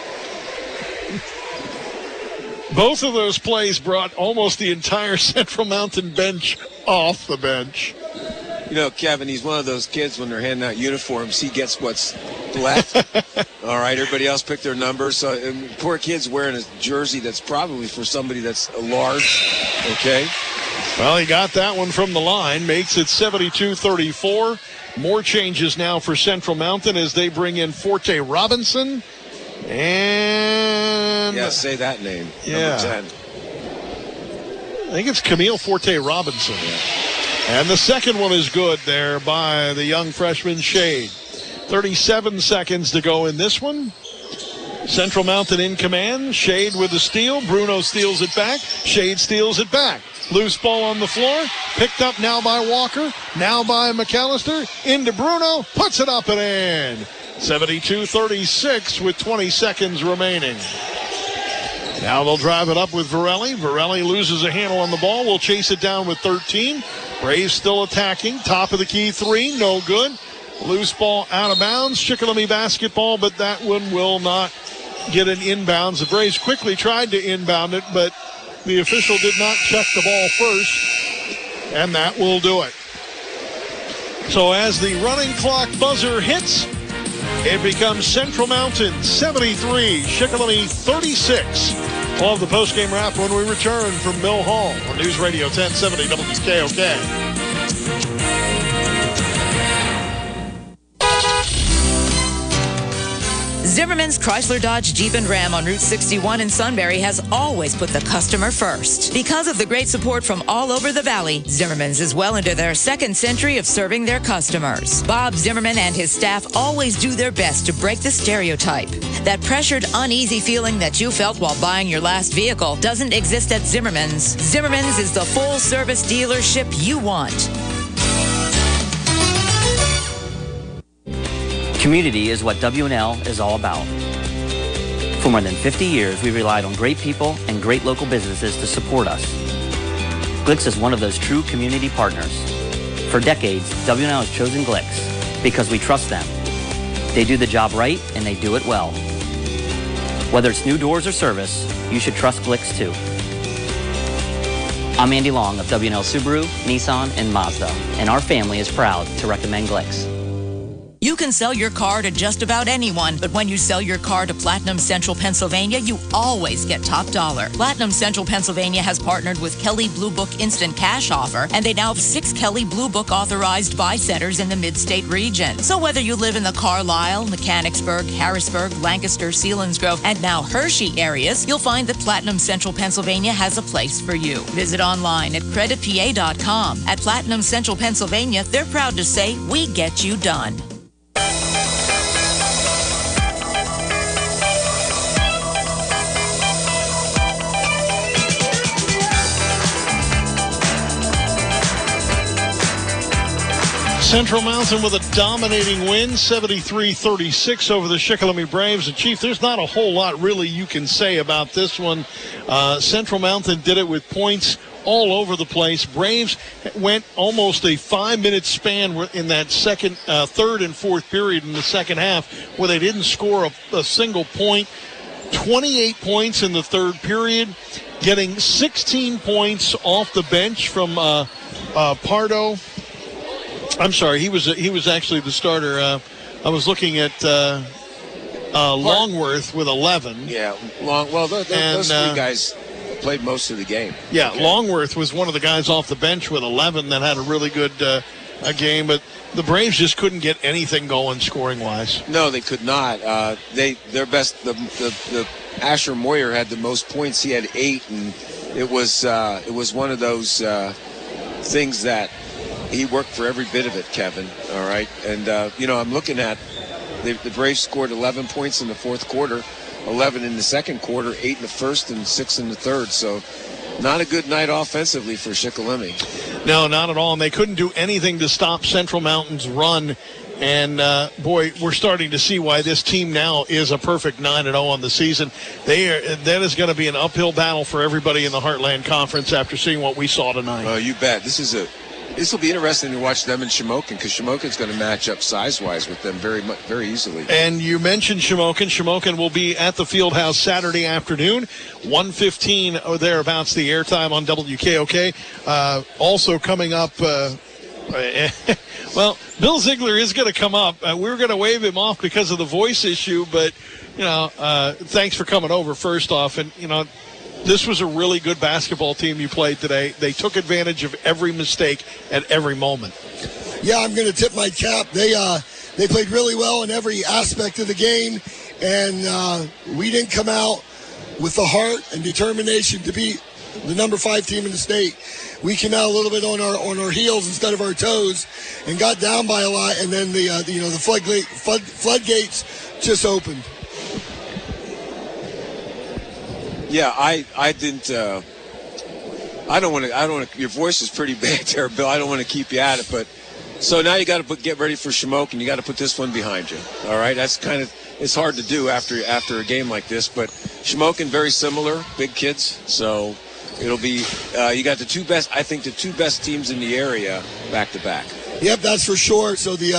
Both of those plays brought almost the entire Central Mountain bench off the bench. You know, Kevin, he's one of those kids when they're handing out uniforms, he gets what's left. All right, everybody else picked their number. So and poor kid's wearing a jersey that's probably for somebody that's a large. Okay. Well, he got that one from the line. Makes it seventy-two thirty-four. More changes now for Central Mountain as they bring in Forte Robinson. And... Yeah, say that name. Yeah. Number ten. I think it's Camille Forte Robinson. Yeah. And the second one is good there by the young freshman Shade. thirty-seven seconds to go in this one. Central Mountain in command. Shade with the steal. Bruno steals it back. Shade steals it back. Loose ball on the floor. Picked up now by Walker. Now by McAllister. Into Bruno. Puts it up and in. seventy-two thirty-six with twenty seconds remaining. Now they'll drive it up with Varelli. Varelli loses a handle on the ball. Will chase it down with thirteen. Braves still attacking. Top of the key three. No good. Loose ball out of bounds. Chickalamy basketball, but that one will not get an inbounds. The Braves quickly tried to inbound it, but the official did not check the ball first, and that will do it. So as the running clock buzzer hits, it becomes Central Mountain seventy-three, Shikellamy thirty-six. We'll have the postgame wrap when we return from Mill Hall on News Radio ten seventy W K O K. Zimmerman's Chrysler Dodge Jeep and Ram on Route sixty-one in Sunbury has always put the customer first. Because of the great support from all over the valley, Zimmerman's is well into their second century of serving their customers. Bob Zimmerman and his staff always do their best to break the stereotype. That pressured, uneasy feeling that you felt while buying your last vehicle doesn't exist at Zimmerman's. Zimmerman's is the full-service dealership you want. Community is what W and L is all about. For more than fifty years, we relied on great people and great local businesses to support us. Glicks is one of those true community partners. For decades, W and L has chosen Glicks because we trust them. They do the job right and they do it well. Whether it's new doors or service, you should trust Glicks too. I'm Andy Long of W and L Subaru, Nissan, and Mazda, and our family is proud to recommend Glicks. You can sell your car to just about anyone, but when you sell your car to Platinum Central Pennsylvania, you always get top dollar. Platinum Central Pennsylvania has partnered with Kelley Blue Book Instant Cash Offer, and they now have six Kelley Blue Book authorized buy centers in the mid-state region. So whether you live in the Carlisle, Mechanicsburg, Harrisburg, Lancaster, Selinsgrove, and now Hershey areas, you'll find that Platinum Central Pennsylvania has a place for you. Visit online at credit p a dot com. At Platinum Central Pennsylvania, they're proud to say, we get you done. Central Mountain with a dominating win, seventy-three thirty-six over the Shikellamy Braves. And, Chief, there's not a whole lot really you can say about this one. Uh, Central Mountain did it with points all over the place. Braves went almost a five-minute span in that second, uh, third and fourth period in the second half where they didn't score a, a single point. twenty-eight points in the third period, getting sixteen points off the bench from uh, uh, Pardo. I'm sorry, he was he was actually the starter. Uh, I was looking at uh, uh, Longworth with eleven. Yeah, long. Well, those, and, those three uh, guys played most of the game. Yeah, okay. Longworth was one of the guys off the bench with eleven that had a really good uh, a game, but the Braves just couldn't get anything going scoring-wise. No, they could not. Uh, they their best. The, the the Asher Moyer had the most points. He had eight, and it was uh, it was one of those uh, things that. He worked for every bit of it, Kevin. All right. And, uh, you know, I'm looking at the, the Braves scored eleven points in the fourth quarter, eleven in the second quarter, eight in the first, and six in the third. So not a good night offensively for Shikellamy. No, not at all. And they couldn't do anything to stop Central Mountain's run. And, uh, boy, we're starting to see why this team now is a perfect nine and oh on the season. They are, that is going to be an uphill battle for everybody in the Heartland Conference after seeing what we saw tonight. Oh, you bet. This is a... This will be interesting to watch them in Shamokin because Shamokin's going to match up size-wise with them very much, very easily. And you mentioned Shamokin. Shamokin will be at the Fieldhouse Saturday afternoon, one fifteen or thereabouts the airtime on W K O K. Uh, also coming up, uh, well, Bill Ziegler is going to come up. Uh, we were going to wave him off because of the voice issue, but, you know, uh, thanks for coming over first off. And, you know, this was a really good basketball team you played today. They took advantage of every mistake at every moment. Yeah, I'm going to tip my cap. They uh, they played really well in every aspect of the game, and uh, we didn't come out with the heart and determination to beat the number five team in the state. We came out a little bit on our on our heels instead of our toes, and got down by a lot. And then the, uh, the you know the floodgate, flood, floodgates just opened. Yeah, I I didn't. Uh, I don't want to. I don't want to. Your voice is pretty bad there, Bill. I don't want to keep you at it, but so now you got to get ready for Shamokin. You got to put this one behind you. All right, that's kind of it's hard to do after after a game like this, but Shamokin very similar, big kids, so it'll be. Uh, you got the two best. I think the two best teams in the area back to back. Yep, that's for sure. So the uh,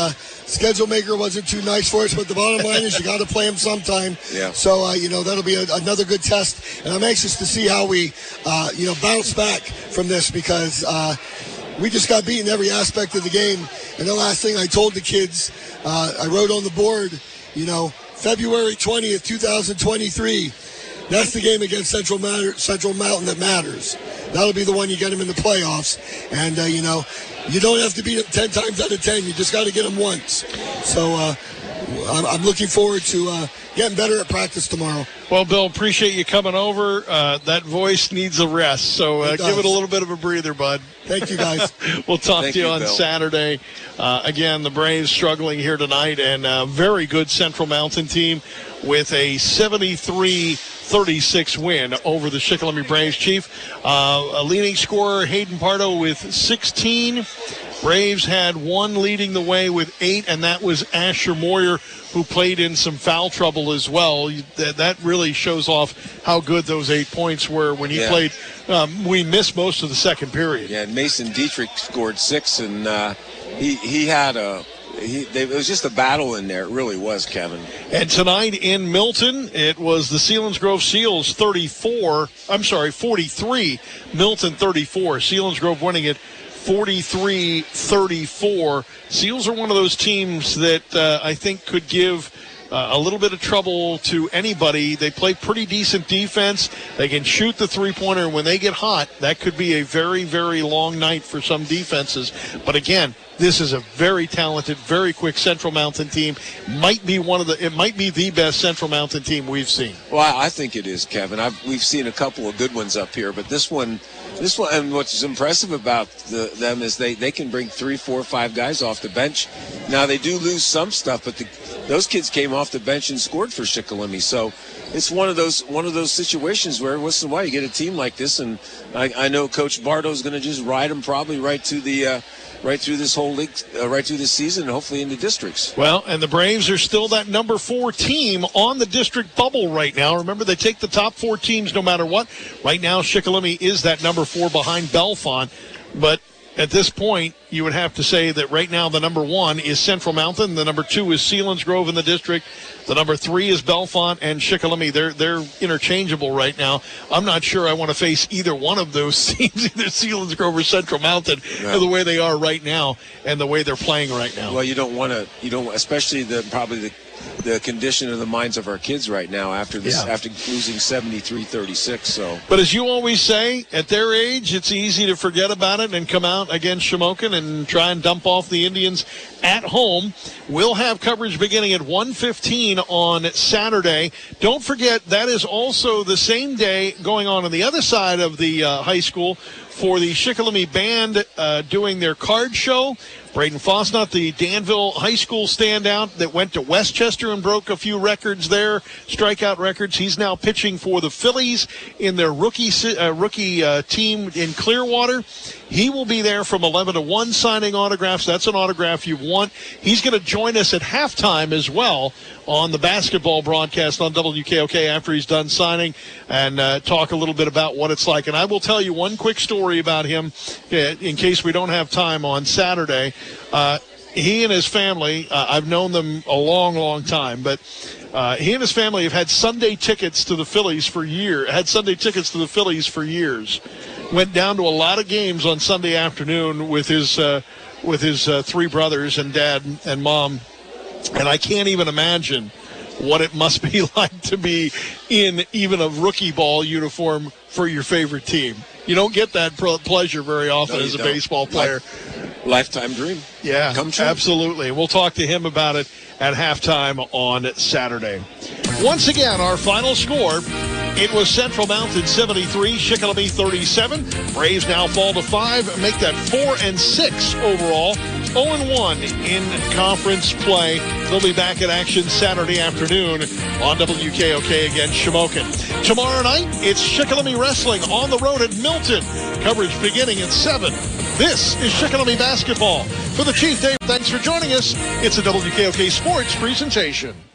schedule maker wasn't too nice for us, but the bottom line is you got to play them sometime. Yeah. So, uh, you know, that'll be a, another good test. And I'm anxious to see how we, uh, you know, bounce back from this because uh, we just got beaten every aspect of the game. And the last thing I told the kids, uh, I wrote on the board, you know, February twentieth, twenty twenty-three, that's the game against Central Matter, Central Mountain that matters. That'll be the one you get them in the playoffs. And, uh, you know, you don't have to beat them ten times out of ten. You just got to get them once. So uh, I'm, I'm looking forward to uh, getting better at practice tomorrow. Well, Bill, appreciate you coming over. Uh, that voice needs a rest, so uh, it give it a little bit of a breather, bud. Thank you, guys. We'll talk Thank to you, you on Bill. Saturday. Uh, again, the Braves struggling here tonight, and a very good Central Mountain team with a seventy-three thirty-six win over the Shikellamy Braves. Chief, uh, a leading scorer, Hayden Pardo, with sixteen. Braves had one leading the way with eight, and that was Asher Moyer, who played in some foul trouble as well. That, that really shows off how good those eight points were when he Yeah. played. Um, we missed most of the second period. Yeah, and Mason Dietrich scored six, and uh, he he had a he. They, it was just a battle in there. It really was, Kevin. And tonight in Milton, it was the Selinsgrove Seals thirty-four. I'm sorry, forty-three. Milton thirty-four. Selinsgrove winning it forty-three thirty-four. Seals are one of those teams that uh, I think could give uh, a little bit of trouble to anybody. They play pretty decent defense. They can shoot the three-pointer, and when they get hot, that could be a very, very long night for some defenses. But again, this is a very talented, very quick Central Mountain team. Might be one of the. It might be the best Central Mountain team we've seen. Well, I, I think it is, Kevin. I've, we've seen a couple of good ones up here, but this one, this one, and what's impressive about the, them is they, they can bring three, four, five guys off the bench. Now they do lose some stuff, but the, those kids came off the bench and scored for Shikellamy. So it's one of those one of those situations where once in a while you get a team like this, and I, I know Coach Bardo's going to just ride them probably right to the. Uh, right through this whole league, uh, right through this season, and hopefully in the districts. Well, and the Braves are still that number four team on the district bubble right now. Remember, they take the top four teams no matter what. Right now, Shikellamy is that number four behind Bellefonte. But at this point, you would have to say that right now the number one is Central Mountain. The number two is Selinsgrove in the district. The number three is Bellefonte and Shikellamy. They're they're interchangeable right now. I'm not sure I want to face either one of those teams, either Selinsgrove or Central Mountain, No. the way they are right now and the way they're playing right now. Well, you don't want to, you don't, especially the probably the the condition of the minds of our kids right now after this, Yeah. after losing seventy-three thirty-six. So. But as you always say, at their age, it's easy to forget about it and come out against Shamokin and try and dump off the Indians at home. We'll have coverage beginning at one fifteen on Saturday. Don't forget, that is also the same day going on on the other side of the uh, high school for the Shikellamy Band uh, doing their card show. Braden Fosnot, the Danville High School standout that went to Westchester and broke a few records there, strikeout records. He's now pitching for the Phillies in their rookie uh, rookie uh, team in Clearwater. He will be there from eleven to one signing autographs. That's an autograph you want. He's going to join us at halftime as well on the basketball broadcast on W K O K after he's done signing and uh, talk a little bit about what it's like. And I will tell you one quick story about him uh, in case we don't have time on Saturday. Uh, he and his family, uh, I've known them a long, long time, but uh, he and his family have had Sunday tickets to the Phillies for years, had Sunday tickets to the Phillies for years. Went down to a lot of games on Sunday afternoon with his uh, with his uh, three brothers and dad and mom. And I can't even imagine what it must be like to be in even a rookie ball uniform for your favorite team. You don't get that pro- pleasure very often No, as a you don't. baseball player. Life, lifetime dream. Yeah, Come true. absolutely. We'll talk to him about it at halftime on Saturday. Once again, our final score, it was Central Mountain seventy-three, Shikellamy thirty-seven. Braves now fall to five, make that four and six overall. oh and one in conference play. They'll be back in action Saturday afternoon on W K O K against Shamokin. Tomorrow night, it's Shikellamy Wrestling on the road at Milton. Coverage beginning at seven. This is Shikellamy Basketball. For the Chief, Dave, thanks for joining us. It's a W K O K Sports presentation.